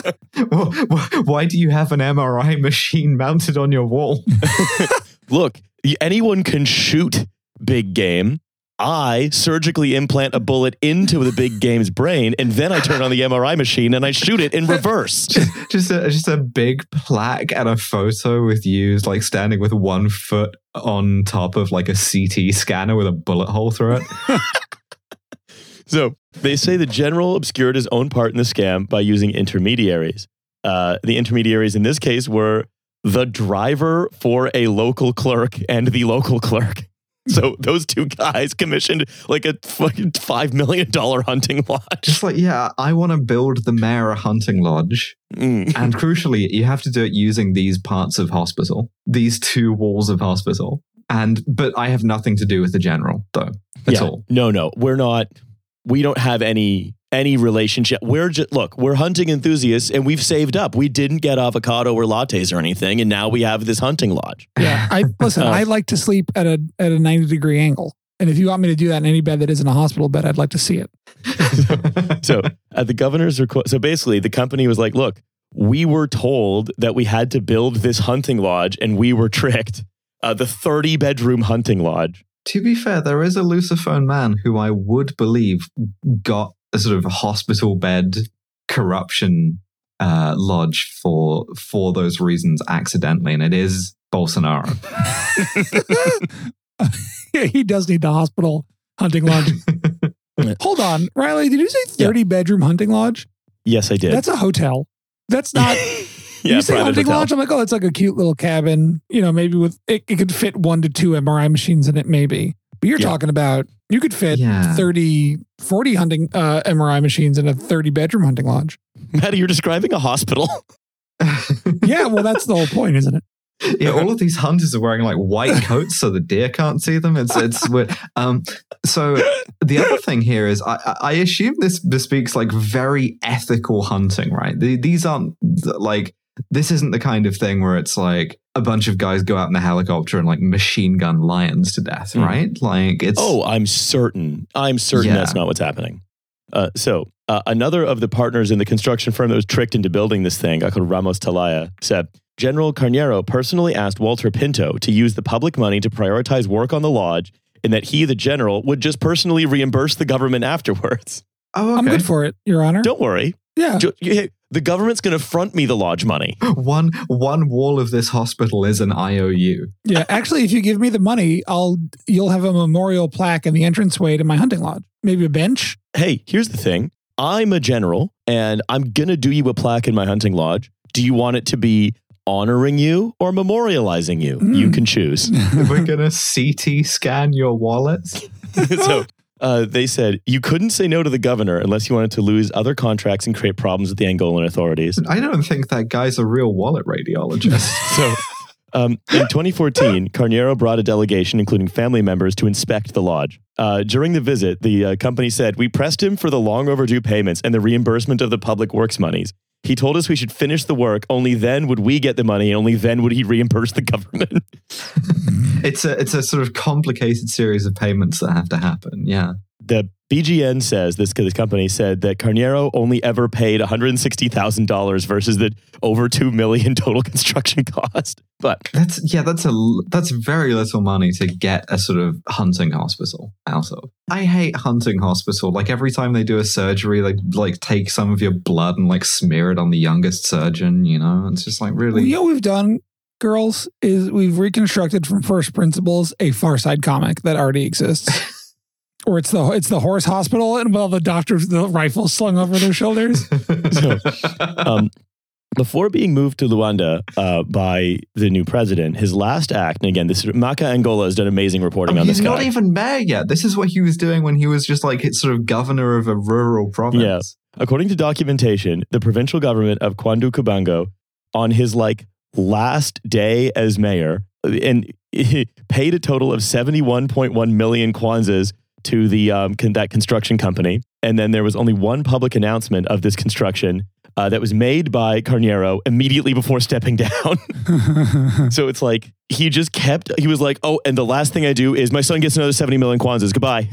Why do you have an M R I machine mounted on your wall? Look, anyone can shoot big game. I surgically implant a bullet into the big game's brain, and then I turn on the M R I machine and I shoot it in reverse. just, just, a, just a big plaque and a photo with you like standing with one foot on top of like a C T scanner with a bullet hole through it. So they say the general obscured his own part in the scam by using intermediaries. Uh, the intermediaries in this case were the driver for a local clerk and the local clerk. So those two guys commissioned like a fucking five million dollars hunting lodge. Just like, yeah, I want to build the mayor a hunting lodge. Mm. And crucially, you have to do it using these parts of hospital, these two walls of hospital. And, but I have nothing to do with the general, though, at yeah. all. No, no, we're not, we don't have any, any relationship. We're just, look, we're hunting enthusiasts and we've saved up. We didn't get avocado or lattes or anything. And now we have this hunting lodge. Yeah. I listen, Uh, I like to sleep at a at a ninety degree angle. And if you want me to do that in any bed that isn't a hospital bed, I'd like to see it. So at the governor's request, so basically the company was like, look, we were told that we had to build this hunting lodge and we were tricked. Uh, the thirty bedroom hunting lodge. To be fair, there is a Lusophone man who I would believe got a sort of hospital bed corruption uh, lodge for for those reasons accidentally, and it is Bolsonaro. Yeah, he does need the hospital hunting lodge. Hold on, Riley, did you say thirty yeah. bedroom hunting lodge? Yes, I did. That's a hotel. That's not... Yeah, you say hunting hotel. lodge, I'm like, oh, it's like a cute little cabin. You know, maybe with it, it could fit one to two M R I machines in it, maybe. But you're yeah. talking about you could fit yeah. thirty, forty hunting uh, M R I machines in a thirty bedroom hunting lodge. Maddie, you're describing a hospital. Yeah, well, that's the whole point, isn't it? Yeah, all of these hunters are wearing like white coats so the deer can't see them. It's it's weird. Um, so the other thing here is I, I assume this bespeaks like very ethical hunting, right? The, these aren't like. This isn't the kind of thing where it's like a bunch of guys go out in a helicopter and like machine gun lions to death, mm. right? Like it's... Oh, I'm certain. I'm certain yeah. that's not what's happening. Uh, so uh, another of the partners in the construction firm that was tricked into building this thing, called Ramos Talaya, said, General Carneiro personally asked Walter Pinto to use the public money to prioritize work on the lodge and that he, the general, would just personally reimburse the government afterwards. Oh, okay. I'm good for it, Your Honor. Don't worry. Yeah. The government's going to front me the lodge money. One one wall of this hospital is an I O U. Yeah, actually, if you give me the money, I'll you'll have a memorial plaque in the entranceway to my hunting lodge. Maybe a bench. Hey, here's the thing. I'm a general, and I'm going to do you a plaque in my hunting lodge. Do you want it to be honoring you or memorializing you? Mm. You can choose. We're going to C T scan your wallets. So uh, they said you couldn't say no to the governor unless you wanted to lose other contracts and create problems with the Angolan authorities. I don't think that guy's a real wallet radiologist. So um, in twenty fourteen, Carneiro brought a delegation, including family members, to inspect the lodge. Uh, during the visit, the uh, company said, we pressed him for the long overdue payments and the reimbursement of the public works monies. He told us we should finish the work. Only then would we get the money, and only then would he reimburse the government. It's a it's a sort of complicated series of payments that have to happen. Yeah. The B G N says, this, this company said that Carneiro only ever paid one hundred sixty thousand dollars versus the over two million dollars total construction cost. But that's, yeah, that's a, that's very little money to get a sort of hunting hospital out of. I hate hunting hospital. Like every time they do a surgery, like, like take some of your blood and like smear it on the youngest surgeon, you know? It's just like really. Well, you know what we've done, girls, is we've reconstructed from first principles a Far Side comic that already exists. Or it's the it's the horse hospital, and well, the doctors the rifles slung over their shoulders. So, um, before being moved to Luanda uh, by the new president, his last act, and again, this Maka Angola has done amazing reporting oh, on this guy. He's not even mayor yet. This is what he was doing when he was just like sort of governor of a rural province. Yeah. According to documentation, the provincial government of Kwandu Kubango, on his like last day as mayor, and he paid a total of seventy-one point one million kwanzas to the um, con- that construction company. And then there was only one public announcement of this construction uh, that was made by Carneiro immediately before stepping down. So it's like, he just kept, he was like, oh, and the last thing I do is my son gets another seventy million kwanzas. Goodbye.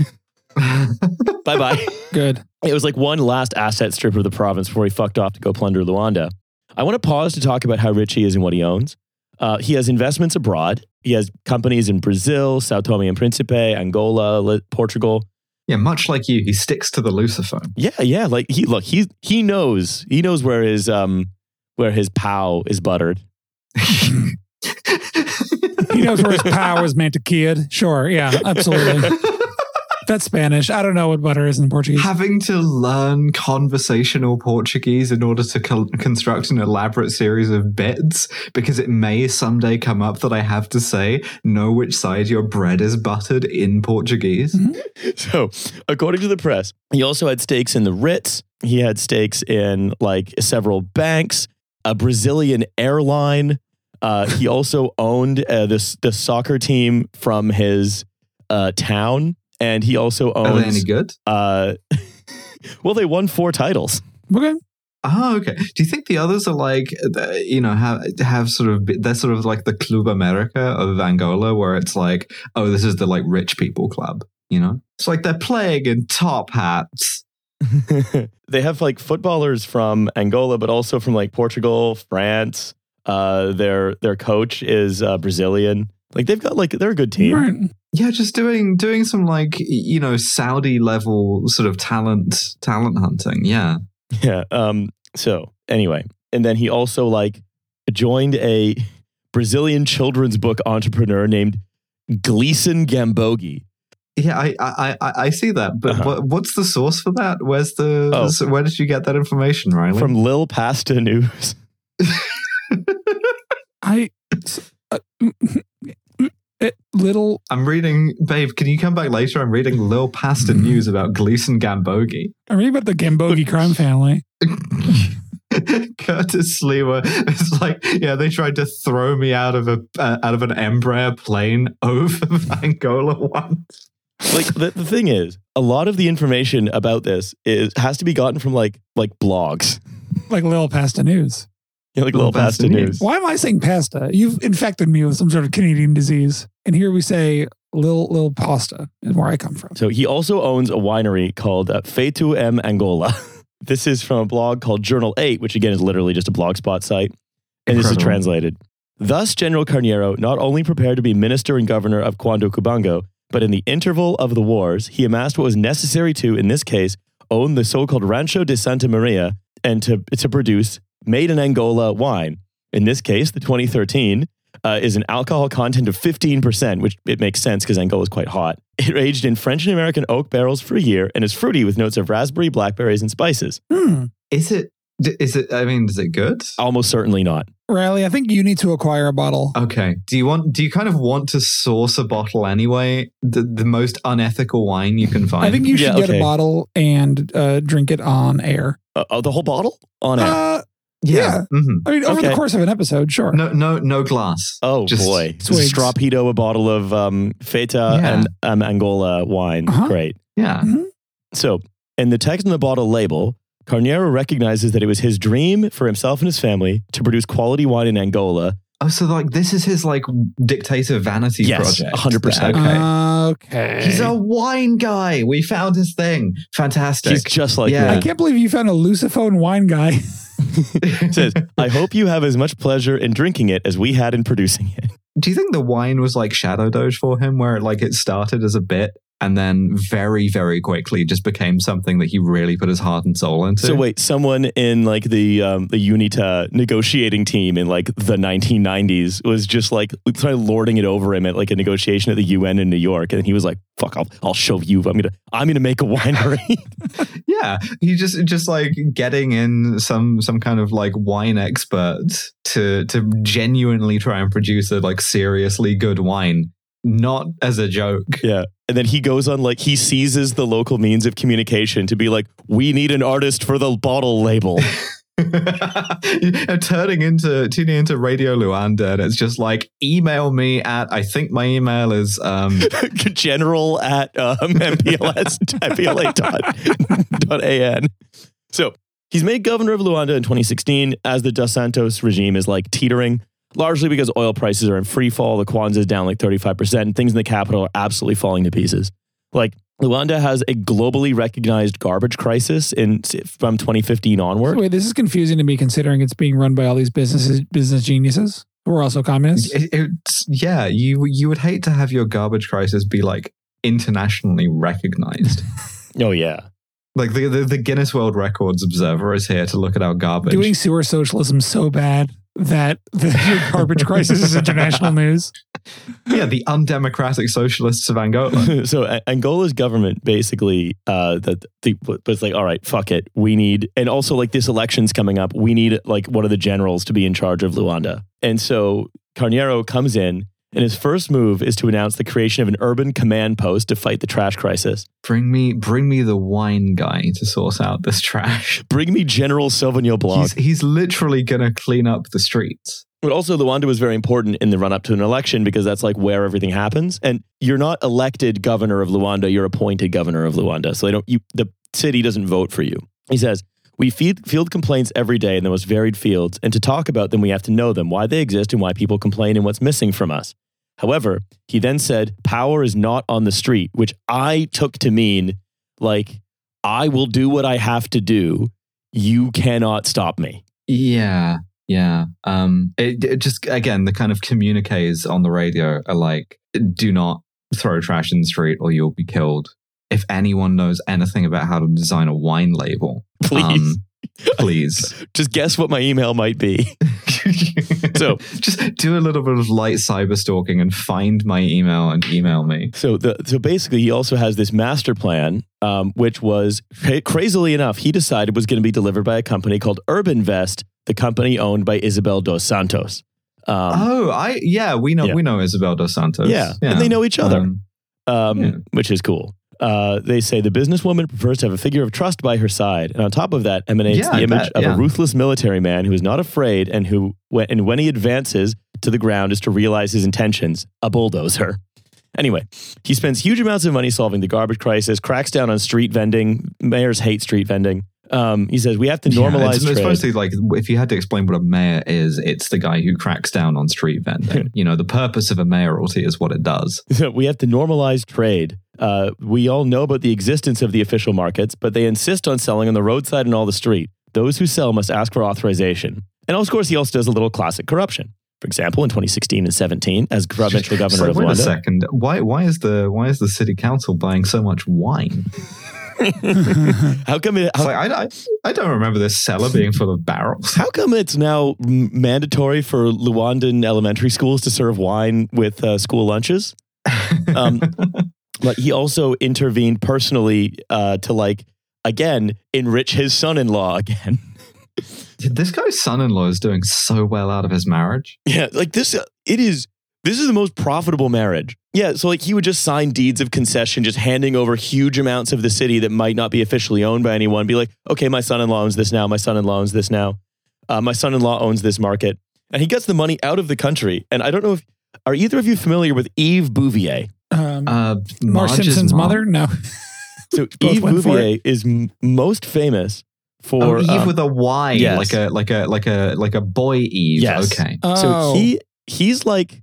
Bye-bye. Good. It was like one last asset strip of the province before he fucked off to go plunder Luanda. I want to pause to talk about how rich he is and what he owns. Uh, he has investments abroad. He has companies in Brazil, Sao Tome and Principe, Angola, Portugal. Yeah, much like you, he sticks to the Lusophone. Yeah, yeah. Like he look, he he knows he knows where his um where his pow is buttered. He knows where his pow is mantequilled. Sure, yeah, absolutely. That's Spanish. I don't know what butter is in Portuguese. Having to learn conversational Portuguese in order to co- construct an elaborate series of bits, because it may someday come up that I have to say, know which side your bread is buttered in Portuguese. Mm-hmm. So, according to the press, he also had stakes in the Ritz. He had stakes in like several banks, a Brazilian airline. Uh, he also owned uh, this the soccer team from his uh, town. And he also owns... Are they any good? Uh, well, they won four titles. Okay. Oh, okay. Do you think the others are like, you know, have have sort of, they're sort of like the Club America of Angola, where it's like, oh, this is the like rich people club, you know? It's like they're playing in top hats. They have like footballers from Angola, but also from like Portugal, France. Uh, their their coach is uh, Brazilian. Like they've got like, they're a good team. Right. Yeah, just doing doing some like, you know, Saudi level sort of talent talent hunting. Yeah. Yeah. Um. So anyway, and then he also like joined a Brazilian children's book entrepreneur named Gleason Gambogi. Yeah, I I I, I see that. But uh-huh. what, what's the source for that? Where's the oh. where did you get that information, Riley? From Lil Pasta News. I. Uh, It, little I'm reading, babe, can you come back later? I'm reading Lil Pasta News about Gleason Gambogi. I'm reading about the Gambogi crime family. Curtis Sliwa is like, yeah, they tried to throw me out of a uh, out of an Embraer plane over Angola once. Like the, the thing is, a lot of the information about this is has to be gotten from like like blogs. Like Lil Pasta News. Yeah, like Lil, Lil Pasta, Pasta News. News. Why am I saying pasta? You've infected me with some sort of Canadian disease. And here we say Lil Lil Pasta is where I come from. So he also owns a winery called uh, Feito M Angola. This is from a blog called Journal eight, which again is literally just a blogspot site. And Incredible. This is translated. Thus, General Carneiro not only prepared to be minister and governor of Kwandu Kubango, but in the interval of the wars, he amassed what was necessary to, in this case, own the so-called Rancho de Santa Maria and to, to produce made in Angola wine. In this case, the twenty thirteen uh, is an alcohol content of fifteen percent, which it makes sense because Angola is quite hot. It aged in French and American oak barrels for a year and is fruity with notes of raspberry, blackberries, and spices. Hmm. Is it, is it, I mean, is it good? Almost certainly not. Riley, I think you need to acquire a bottle. Okay. Do you want, do you kind of want to source a bottle anyway? The, the most unethical wine you can find? I think you should Yeah, get okay. a bottle and uh, drink it on air. Uh, oh, the whole bottle? On air? Uh, Yeah. yeah. Mm-hmm. I mean, over Okay. the course of an episode, sure. No, no, no glass. Oh Just boy. swigs. Strawpedo, a bottle of um, Feta Yeah. and um, Angola wine. Uh-huh. Great. Yeah. So, in the text on the bottle label, Carneiro recognizes that it was his dream for himself and his family to produce quality wine in Angola. Oh, so like this is his like dictator vanity Yes, project. one hundred percent. Okay. Okay. He's a wine guy. We found his thing. Fantastic. He's just like Yeah. I me. can't believe you found a Luciphone wine guy. It says, I hope you have as much pleasure in drinking it as we had in producing it. Do you think the wine was like Shadow Doge for him, where it, like it started as a bit and then very, very quickly just became something that he really put his heart and soul into? So wait, someone in like the um, the UNITA negotiating team in like the nineteen nineties was just like kind of lording it over him at like a negotiation at the U N in New York, and he was like, "Fuck, I'll I'll show you. I'm gonna I'm gonna make a winery." Yeah, he just just like getting in some some kind of like wine expert to to genuinely try and produce a like seriously good wine, not as a joke. Yeah. And then he goes on, like, he seizes the local means of communication to be like, we need an artist for the bottle label. turning into tuning into Radio Luanda, and it's just like, email me at, I think my email is um General at um, M P L S, M P L A dot, dot A N. So he's made governor of Luanda in twenty sixteen as the Dos Santos regime is like teetering, largely because oil prices are in free fall. The Kwanza is down like thirty-five percent. And things in the capital are absolutely falling to pieces. Like, Luanda has a globally recognized garbage crisis in from twenty fifteen onward. Wait, this is confusing to me considering it's being run by all these businesses, business geniuses who are also communists. It, it's, yeah, you you would hate to have your garbage crisis be like internationally recognized. Oh, yeah. Like the, the the Guinness World Records Observer is here to look at our garbage. Doing sewer socialism so bad that the garbage crisis is international news. Yeah, the undemocratic socialists of Angola. So A- Angola's government basically, uh, that the, but it's like, all right, fuck it. We need, and also like this election's coming up. We need like one of the generals to be in charge of Luanda. And so Carneiro comes in, and his first move is to announce the creation of an urban command post to fight the trash crisis. Bring me, bring me the wine guy to source out this trash. Bring me General Sauvignon Blanc. He's, he's literally gonna clean up the streets. But also, Luanda was very important in the run up to an election because that's like where everything happens. And you're not elected governor of Luanda; you're appointed governor of Luanda. So they don't. You, the city doesn't vote for you. He says, "We feed, field complaints every day in the most varied fields, and to talk about them, we have to know them, why they exist, and why people complain, and what's missing from us." However, he then said, "Power is not on the street," which I took to mean like, "I will do what I have to do. You cannot stop me." Yeah. Yeah. Um, it, it just, again, the kind of communiques on the radio are like, do not throw trash in the street or you'll be killed. If anyone knows anything about how to design a wine label, Please. um, please. Just guess what my email might be. So just do a little bit of light cyber stalking and find my email and email me. So the so basically, he also has this master plan, um, which was cra- crazily enough, he decided was going to be delivered by a company called Urbanvest, the company owned by Isabel dos Santos. Um, oh, I yeah, we know yeah. we know Isabel dos Santos. yeah, and they know each other, Um, um, yeah. which is cool. Uh, they say the businesswoman prefers to have a figure of trust by her side, and on top of that emanates Yeah, the I image bet, of yeah. a ruthless military man who is not afraid, and who, when, and when he advances to the ground, is to realize his intentions, a bulldozer. Anyway, he spends huge amounts of money solving the garbage crisis, cracks down on street vending. Mayors hate street vending. Um, he says we have to normalize yeah, it's, it's trade. mostly like if you had to explain what a mayor is, it's the guy who cracks down on street vending. You know, the purpose of a mayoralty is what it does. We have to normalize trade. Uh, we all know about the existence of the official markets, but they insist on selling on the roadside and all the street. Those who sell must ask for authorization. And of course, he also does a little classic corruption. For example, in twenty sixteen and seventeen, as provincial governor like, of wait Luanda. a second. Why why is the why is the city council buying so much wine? How come it? How, like, I, I, I don't remember this cellar being full of barrels. How come it's now m- mandatory for Luandan elementary schools to serve wine with uh, school lunches? Um, but he also intervened personally uh, to, like, again, enrich his son-in-law again. This guy's son-in-law is doing so well out of his marriage. Yeah, like this, uh, it is, this is the most profitable marriage. Yeah, so like he would just sign deeds of concession, just handing over huge amounts of the city that might not be officially owned by anyone. Be like, okay, my son-in-law owns this now. My son-in-law owns this now. Uh, my son-in-law owns this market. And he gets the money out of the country. And I don't know if, are either of you familiar with Yves Bouvier? Um, uh, Marge Simpson's mom? mother? No. So Yves Bouvier is m- most famous for oh, Eve um, with a Y, yes. like a like a like a like a boy Eve. Yes. Okay. Oh. So he he's like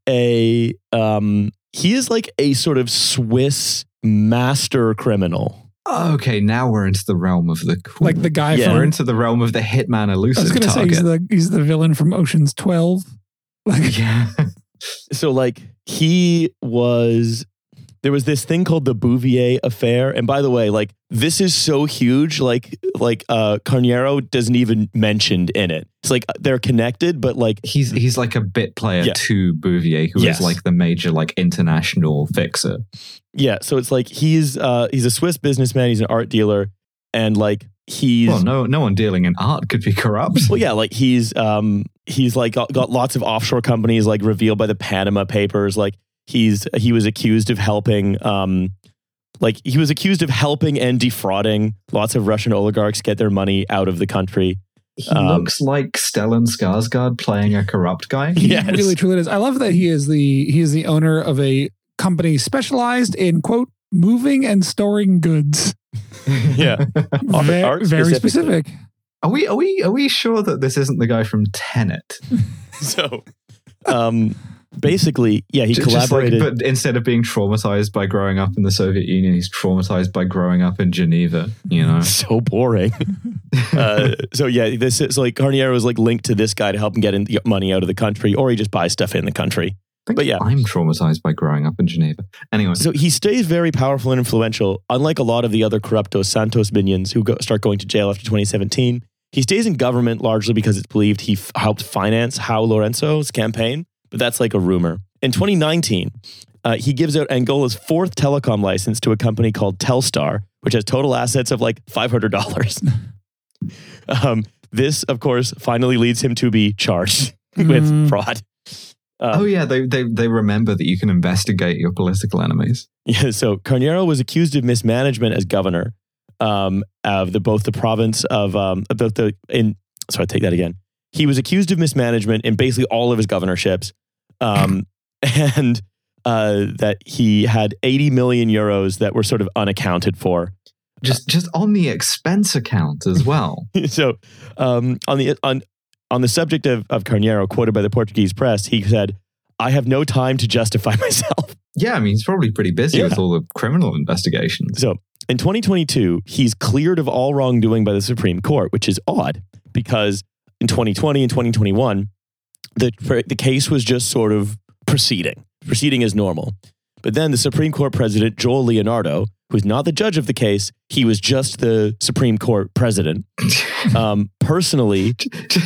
a um he is like a sort of Swiss master criminal. Okay, now we're into the realm of the cool. Like the guy yeah. from We're into the realm of the hitman elusive. I was going to say he's the he's the villain from Ocean's twelve. Like yeah. So like he was there was this thing called the Bouvier affair. And by the way, like this is so huge, like like uh Carneiro doesn't even mentioned in it. It's like they're connected, but like he's he's like a bit player yeah. to Bouvier, who yes. is like the major like international fixer. Yeah, so it's like he's uh he's a Swiss businessman, he's an art dealer, and like he's well, no no one dealing in art could be corrupt. Well, yeah, like he's um he's like got, got lots of offshore companies like revealed by the Panama Papers. Like he's he was accused of helping um like he was accused of helping and defrauding lots of Russian oligarchs get their money out of the country. He um, looks like Stellan Skarsgård playing a corrupt guy. He yes. really truly is. I love that he is the he is the owner of a company specialized in quote moving and storing goods. Yeah, very, art very specific. Are we are we are we sure that this isn't the guy from Tenet? So, um, basically, yeah, he just, collaborated. Just like, but instead of being traumatized by growing up in the Soviet Union, he's traumatized by growing up in Geneva. You know, so boring. uh, so yeah, this is like Carneiro is like linked to this guy to help him get in the money out of the country, or he just buys stuff in the country. But yeah, I'm traumatized by growing up in Geneva. Anyway, so he stays very powerful and influential. Unlike a lot of the other corruptos Santos minions who go, start going to jail after twenty seventeen, he stays in government largely because it's believed he f- helped finance João Lourenço's campaign. But that's like a rumor. In twenty nineteen, uh, he gives out Angola's fourth telecom license to a company called Telstar, which has total assets of like five hundred dollars. um, this, of course, finally leads him to be charged mm. with fraud. Um, oh yeah, they, they they remember that you can investigate your political enemies. Yeah, so Carneiro was accused of mismanagement as governor um, of the both the province of um, the, the in. Sorry, take that again. He was accused of mismanagement in basically all of his governorships, um, and uh, that he had eighty million euros that were sort of unaccounted for. Just just on the expense account as well. So um, on the on. On the subject of, of Carneiro, quoted by the Portuguese press, he said, "I have no time to justify myself." Yeah, I mean, he's probably pretty busy yeah. with all the criminal investigations. So in twenty twenty-two, he's cleared of all wrongdoing by the Supreme Court, which is odd because in twenty twenty and twenty twenty-one, the, the case was just sort of proceeding, proceeding as normal. But then the Supreme Court president, Joel Leonardo, who's not the judge of the case, he was just the Supreme Court president, um, personally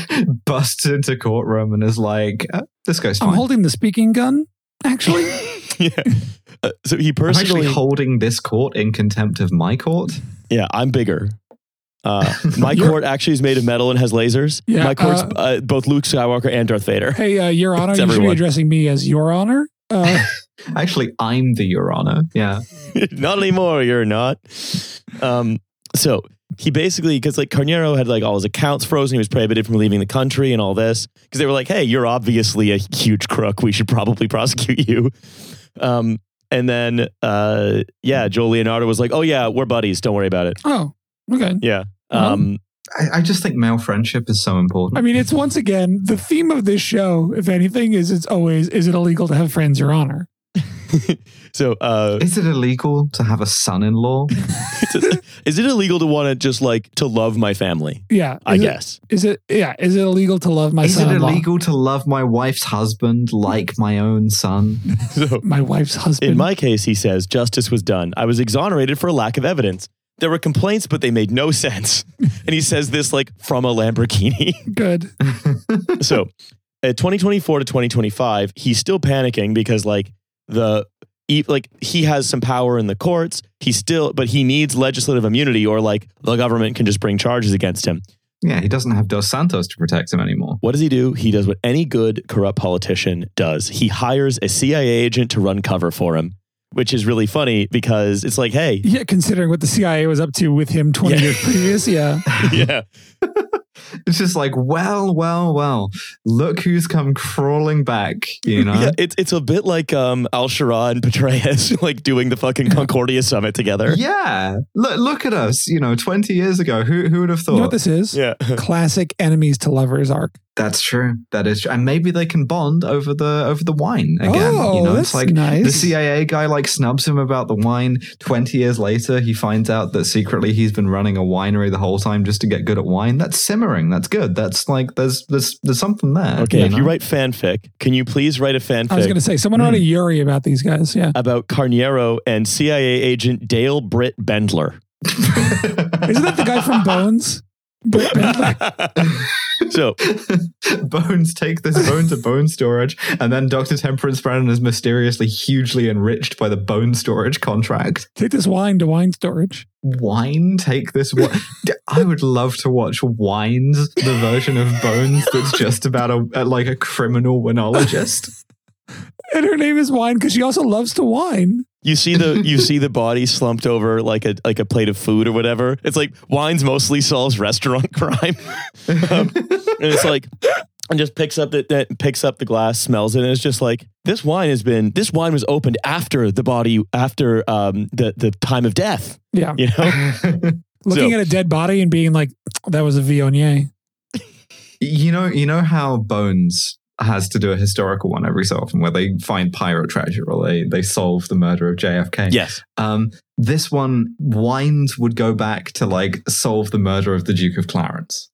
busts into courtroom and is like, uh, this guy's fine. I'm holding the speaking gun, actually. yeah. Uh, so he personally... I'm actually holding this court in contempt of my court. Yeah, I'm bigger. Uh, my court actually is made of metal and has lasers. Yeah, my court's uh, uh, both Luke Skywalker and Darth Vader. Hey, uh, Your Honor, you everyone. should be addressing me as Your Honor. Uh, Actually, I'm the Your Honor. Yeah. Not anymore. You're not. Um, so he basically, because like Carneiro had like all his accounts frozen. He was prohibited from leaving the country and all this because they were like, hey, you're obviously a huge crook. We should probably prosecute you. Um, and then, uh, yeah, Joel Leonardo was like, oh, yeah, we're buddies. Don't worry about it. Oh, okay. Yeah. Um, I, I just think male friendship is so important. I mean, it's once again, the theme of this show, if anything, is it's always, is it illegal to have friends, Your Honor? So, uh, is it illegal to have a son-in-law? Is it illegal to want to just like to love my family? Yeah, I it, guess. Is it? Yeah, is it illegal to love my is son? Is it illegal to love my wife's husband like my own son? So, my wife's husband. In my case, he says justice was done. I was exonerated for a lack of evidence. There were complaints, but they made no sense. And he says this like from a Lamborghini. Good. So at twenty twenty-four to twenty twenty-five, he's still panicking because like the he, like he has some power in the courts. He still, but he needs legislative immunity or like the government can just bring charges against him. Yeah, he doesn't have Dos Santos to protect him anymore. What does he do? He does what any good corrupt politician does. He hires a C I A agent to run cover for him, which is really funny because it's like, hey. Yeah, considering what the C I A was up to with him twenty yeah. years previous. Yeah. Yeah. It's just like, well, well, well, look who's come crawling back, you know? Yeah, it's it's a bit like um, Al-Shara and Petraeus like doing the fucking Concordia Summit together. Yeah. Look, look at us, you know, twenty years ago. Who who would have thought? You know what this is? Yeah. Classic enemies to lovers arc. That's true. That is true. And maybe they can bond over the over the wine again. Oh, you know, that's it's like nice. The C I A guy like snubs him about the wine. twenty years later, he finds out that secretly he's been running a winery the whole time just to get good at wine. That's simmering. That's good. That's like there's there's there's something there. Okay, you if know? you write fanfic, can you please write a fanfic? I was going to say someone wrote a Yuri about these guys. Yeah, about Carniero and C I A agent Dale Britt Bendler. Isn't that the guy from Bones? Britt Bendler. So Bones take this bone to bone storage, and then Doctor Temperance Brennan is mysteriously hugely enriched by the bone storage contract. Take this wine to wine storage. Wine? Take this wine? I would love to watch Wines, the version of Bones that's just about a, a like a criminal winologist. And her name is Wine because she also loves to wine. You see the you see the body slumped over like a like a plate of food or whatever. It's like Wines mostly solves restaurant crime, um, and it's like and just picks up the, that picks up the glass, smells it, and it's just like this wine has been this wine was opened after the body after um, the the time of death. Yeah, you know, looking so, at a dead body and being like, that was a Viognier. You know, you know how Bones has to do a historical one every so often where they find pirate treasure or they they solve the murder of J F K. Yes. Um, this one, Wines would go back to like solve the murder of the Duke of Clarence.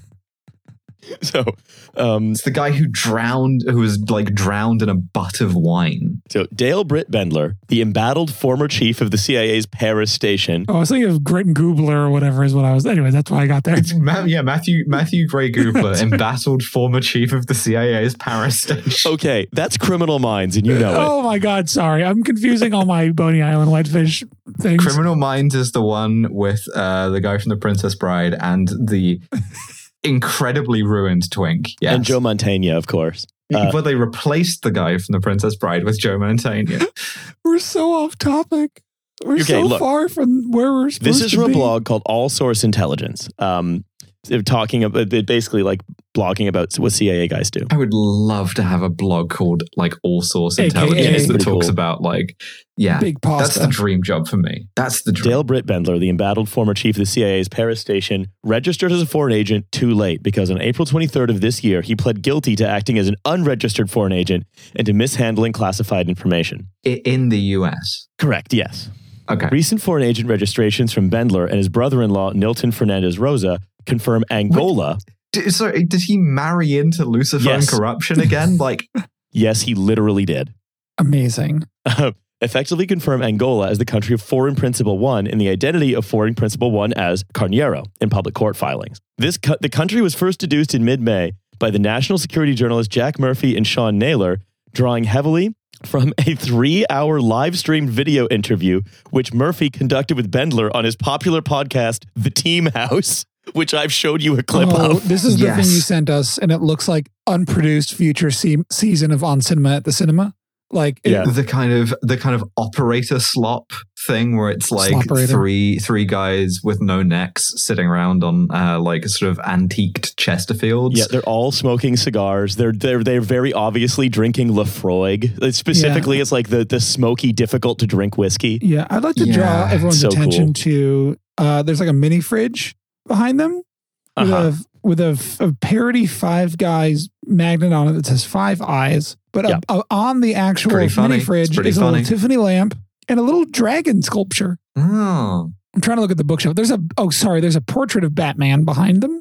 So um, it's the guy who drowned, who was like drowned in a butt of wine. So Dale Britt Bendler, the embattled former chief of the C I A's Paris station. Oh, I was thinking of Grit and Goobler or whatever is what I was. Anyways, that's why I got there. It's Ma- yeah, Matthew Matthew Gray Goobler, embattled former chief of the C I A's Paris station. Okay, that's Criminal Minds, and you know it. Oh my God, sorry, I'm confusing all my Boney Island Whitefish things. Criminal Minds is the one with uh, the guy from The Princess Bride and the incredibly ruined Twink. Yes. And Joe Mantegna, of course. Uh, but they replaced the guy from The Princess Bride with Joe Mantegna. We're so off topic. We're okay, so look, far from where we're supposed to be. This is from a blog called All Source Intelligence. Um, they're talking about, basically like blogging about what C I A guys do. I would love to have a blog called like All Source A K A Intelligence that talks cool. about like, yeah, Big pasta. That's the dream job for me. That's the dream. Dale Britt Bendler, the embattled former chief of the C I A's Paris station, registered as a foreign agent too late because on April twenty-third of this year, he pled guilty to acting as an unregistered foreign agent and to mishandling classified information. In the U S? Correct, yes. Okay. Recent foreign agent registrations from Bendler and his brother-in-law, Nilton Fernandez Rosa, confirm Angola. Did, sorry, did he marry into Lucifer Yes. and corruption again? Like, Yes, he literally did. Amazing. Effectively confirm Angola as the country of foreign principal one and the identity of foreign principal one as Carniero in public court filings. This co- the country was first deduced in mid-May by the national security journalists Jack Murphy and Sean Naylor, drawing heavily from a three-hour live-streamed video interview which Murphy conducted with Bendler on his popular podcast, The Team House, which I've showed you a clip Oh, of. this is the Yes. thing you sent us, and it looks like unproduced future se- season of On Cinema at the Cinema. Like, it- Yeah. the kind of the kind of operator slop thing where it's like Sloperator. three three guys with no necks sitting around on uh, like sort of antiqued Chesterfields. Yeah, they're all smoking cigars. They're they're they're very obviously drinking Lafroig. Like, specifically, Yeah. it's like the the smoky, difficult to drink whiskey. yeah, I'd like to draw Yeah, everyone's so attention cool. to. Uh, there's like a mini fridge behind them with Uh-huh. a with a, f- a parody Five Guys magnet on it that says Five Eyes. But Yeah. uh, uh, on the actual Pretty funny. mini It's fridge pretty is a funny. little Tiffany lamp and a little dragon sculpture. Oh. I'm trying to look at the bookshelf. There's a oh sorry, there's a portrait of Batman behind them.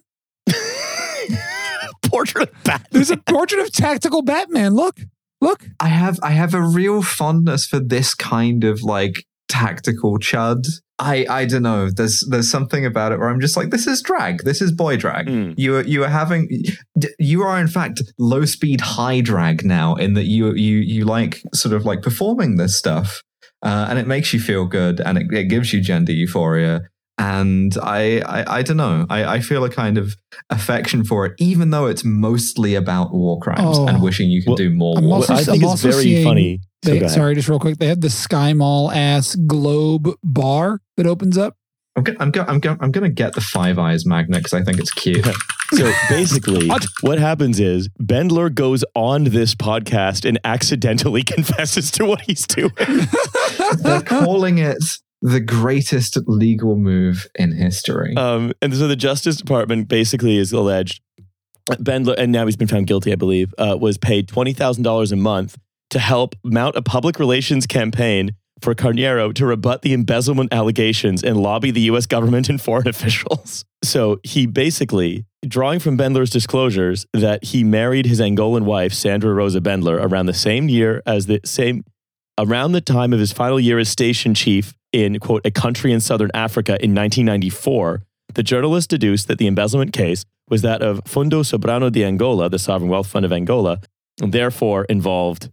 Portrait of Batman. There's a portrait of tactical Batman. Look, look. I have I have a real fondness for this kind of like tactical chud. I, I don't know. There's there's something about it where I'm just like, this is drag. This is boy drag. Mm. You are you are having you are in fact low speed high drag now, in that you you you like sort of like performing this stuff, uh, and it makes you feel good, and it, it gives you gender euphoria. And I I, I don't know. I, I feel a kind of affection for it, even though it's mostly about war crimes oh. and wishing you could well, do more. War. Also, I think I'm it's very seeing, funny. They, so sorry, just real quick. They have the Sky Mall ass Globe bar that opens up. I'm go, I'm go, I'm go, I'm gonna get the Five Eyes magnet because I think it's cute. So basically, what? what happens is Bendler goes on this podcast and accidentally confesses to what he's doing. They're calling it the greatest legal move in history. Um, and so the Justice Department basically is alleged Bendler, and now he's been found guilty, I believe, uh, was paid twenty thousand dollars a month to help mount a public relations campaign for Carneiro to rebut the embezzlement allegations and lobby the U S government and foreign officials. So he basically, drawing from Bendler's disclosures that he married his Angolan wife, Sandra Rosa Bendler, around the same year as the same, around the time of his final year as station chief in, quote, a country in southern Africa in nineteen ninety-four, the journalist deduced that the embezzlement case was that of Fundo Soberano de Angola, the Sovereign Wealth Fund of Angola, and therefore involved...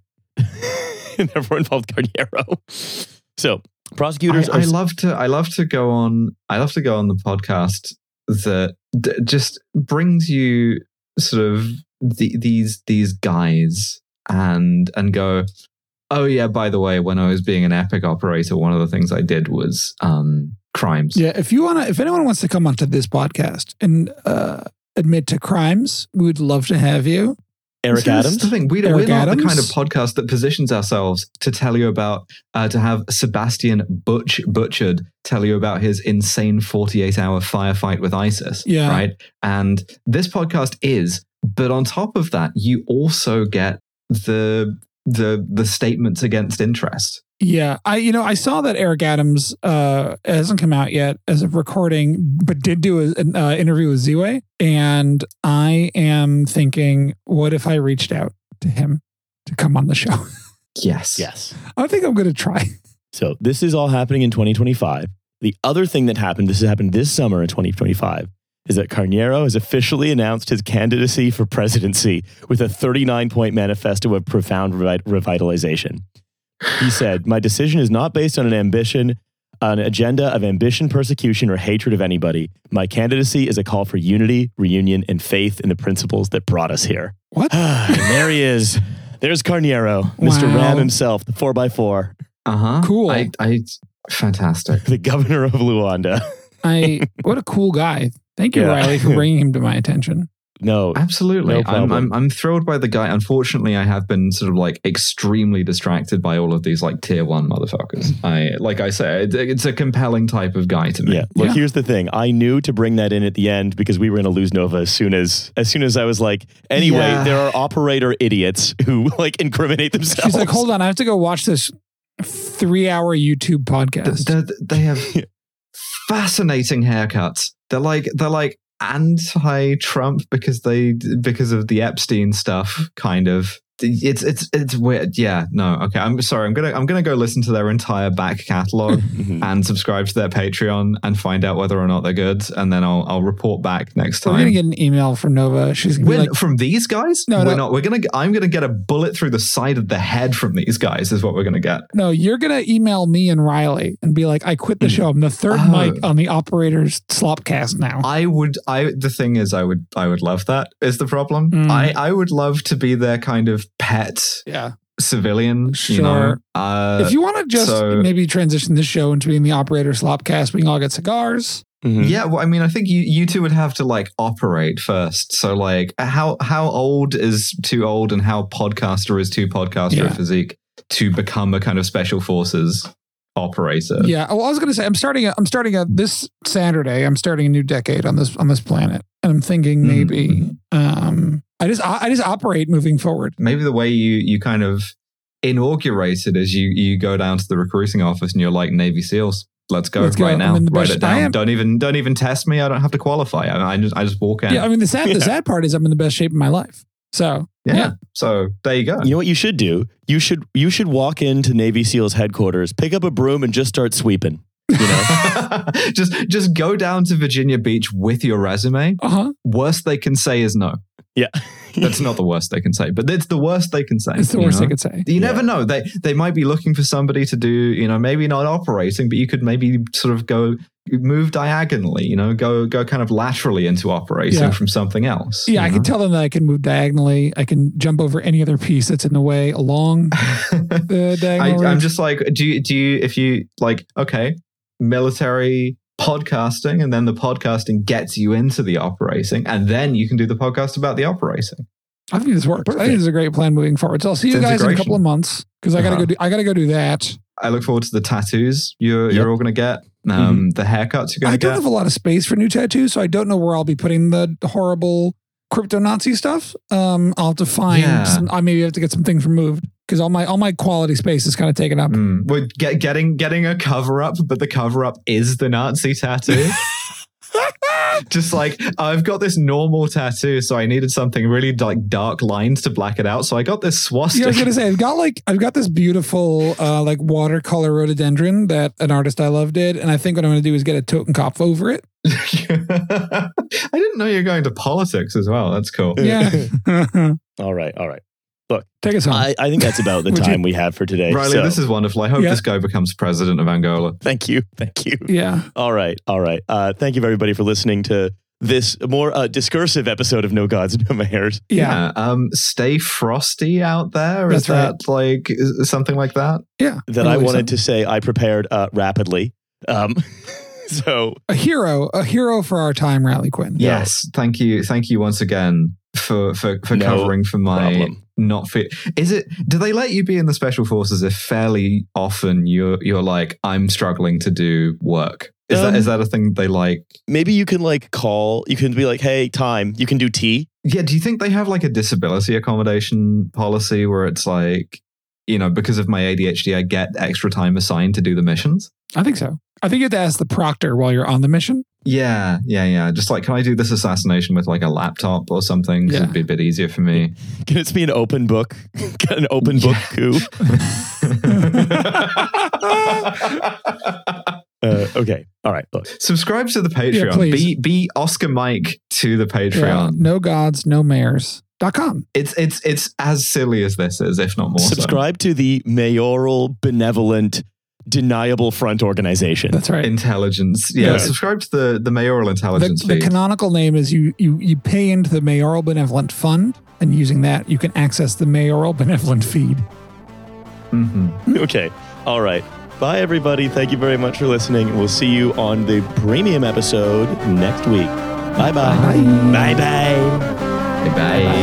and therefore involved Carneiro. So prosecutors I, are... I love to I love to go on I love to go on the podcast that d- just brings you sort of the, these these guys and and go, oh yeah, by the way, when I was being an epic operator, one of the things I did was um crimes. Yeah, if you wanna if anyone wants to come onto this podcast and uh admit to crimes, we would love to have you. Eric That's Adams. The thing. We, Eric we're not Adams? the kind of podcast that positions ourselves to tell you about, uh, to have Sebastian Butch Butchered tell you about his insane forty-eight hour firefight with ISIS. Yeah. Right. And this podcast is, but on top of that, you also get the the the statements against interest. Yeah, I you know I saw that Eric Adams uh, hasn't come out yet as of recording, but did do an uh, interview with Z-Way, and I am thinking, what if I reached out to him to come on the show? Yes, yes. I think I'm going to try. So this is all happening in twenty twenty-five. The other thing that happened, this has happened this summer in twenty twenty-five, is that Carneiro has officially announced his candidacy for presidency with a thirty-nine point manifesto of profound revi- revitalization. He said, my decision is not based on an ambition, an agenda of ambition, persecution, or hatred of anybody. My candidacy is a call for unity, reunion, and faith in the principles that brought us here. What? And there he is. There's Carneiro, wow. Mister Ram himself, the four by four. Uh-huh. Cool. I, I, fantastic. The governor of Luanda. I, what a cool guy. Thank you, yeah. Riley, for bringing him to my attention. No, absolutely. No I'm, I'm I'm thrilled by the guy. Unfortunately, I have been sort of like extremely distracted by all of these like tier one motherfuckers. I like I say, it, it's a compelling type of guy to me. Yeah. Look, yeah. here's the thing. I knew to bring that in at the end because we were going to lose Nova as soon as as soon as I was like, anyway, yeah. there are operator idiots who like incriminate themselves. She's like, hold on, I have to go watch this three hour YouTube podcast. They're, they have fascinating haircuts. They're like they're like. anti-Trump because they because of the Epstein stuff, kind of. It's it's it's weird. Yeah, no, okay. I'm sorry. I'm gonna I'm gonna go listen to their entire back catalog and subscribe to their Patreon and find out whether or not they're good, and then I'll I'll report back next time. We're gonna get an email from Nova. She's gonna we're, be like, from these guys. No, we're no. not. We're gonna. I'm gonna get a bullet through the side of the head from these guys. Is what we're gonna get. No, you're gonna email me and Riley and be like, I quit the show. I'm the third oh. mic on the operator's Slopcast now. I would. I the thing is, I would. I would love that. Is the problem? Mm. I I would love to be their kind of pet. Yeah. Civilian, sure. You know? uh, if you want to just so, maybe transition this show into being the operator Slopcast, we can all get cigars. Mm-hmm. Yeah, well, I mean, I think you, you two would have to like operate first. So, like, how how old is too old, and how podcaster is too podcaster yeah. physique to become a kind of special forces operator? Yeah. Well, I was going to say, I'm starting. A, I'm starting a this Saturday. I'm starting a new decade on this on this planet, and I'm thinking maybe. Mm-hmm. Um, I just I just operate moving forward. Maybe the way you you kind of inaugurate it is you you go down to the recruiting office and you're like, Navy SEALs, let's go let's right go. now. Write it down. Am, don't even don't even test me. I don't have to qualify. I, I just I just walk in. Yeah, I mean the sad yeah. the sad part is I'm in the best shape of my life. So yeah. yeah. So there you go. You know what you should do? You should you should walk into Navy SEALs headquarters, pick up a broom, and just start sweeping. You know, just just go down to Virginia Beach with your resume. Uh-huh. Worst they can say is no. Yeah. That's not the worst they can say, but it's the worst they can say. It's the worst know? they could say. You yeah. never know. They they might be looking for somebody to do, you know, maybe not operating, but you could maybe sort of go move diagonally, you know, go go kind of laterally into operating yeah. from something else. Yeah, I know? can tell them that I can move diagonally. I can jump over any other piece that's in the way along the diagonal. I, I'm just like, do you, do you, if you like, okay, military podcasting, and then the podcasting gets you into the operating, and then you can do the podcast about the operating. I think this works. Perfect. I think this is a great plan moving forward. So I'll see you It's guys in a couple of months because I gotta Uh-huh. go. Do, I gotta go do that. I look forward to the tattoos you're Yep. you're all going to get, um, the haircuts you're I going to don't get. have a lot of space for new tattoos, so I don't know where I'll be putting the horrible crypto Nazi stuff. Um, I'll have to find. Yeah. Some, I maybe have to get some things removed because all my all my quality space is kind of taken up. Mm. Well, get, getting getting a cover up, but the cover up is the Nazi tattoo. Just like, I've got this normal tattoo, so I needed something really like dark lines to black it out. So I got this swastika. Yeah, I was gonna say I've got like I've got this beautiful uh, like watercolor rhododendron that an artist I love did, and I think what I'm gonna do is get a Totenkopf over it. I didn't know you were going to politics as well. That's cool. Yeah. all right, all right. Take us home. I, I think that's about the Would time you- we have for today. Riley, so, this is wonderful. I hope Yeah. this guy becomes president of Angola. thank you, thank you. yeah. All right, all right. Uh, thank you, everybody, for listening to this more uh, discursive episode of No Gods, No Mayors. Yeah. Um, stay frosty out there. That's is that like is, something like that? Yeah. That I wanted to say I prepared uh, rapidly. Um, so a hero, a hero for our time, Riley Quinn. Yeah. Yes. Thank you. Thank you once again for for, for No covering for my problem. not fit. Is it? Do they let you be in the special forces if fairly often you're you're like, I'm struggling to do work? Is Um, that is that a thing they like? maybe you can like call, you can be like, hey, time, you can do tea. Yeah. Do you think they have like a disability accommodation policy where it's like, you know, because of my A D H D, I get extra time assigned to do the missions? I think so. I think you have to ask the proctor while you're on the mission. Yeah, yeah, yeah. Just like, can I do this assassination with like a laptop or something? 'Cause Yeah. It'd be a bit easier for me. Can it be an open book? An open book coup? Uh, okay. All right. Look. Subscribe to the Patreon. Yeah, please. be be Oscar Mike to the Yeah. Patreon. No gods, no mayors. Dot com. It's it's it's as silly as this is, if not more. so. Subscribe to the mayoral, benevolent, deniable front organization. That's right. Intelligence. Yeah, Yeah. subscribe to the the mayoral The, intelligence the feed. canonical name is you you you pay into the mayoral benevolent fund, and using that you can access the mayoral benevolent feed. Mhm. Okay. All right. Bye, everybody. Thank you very much for listening. We'll see you on the premium episode next week. Bye-bye. Bye. Bye-bye. Bye bye.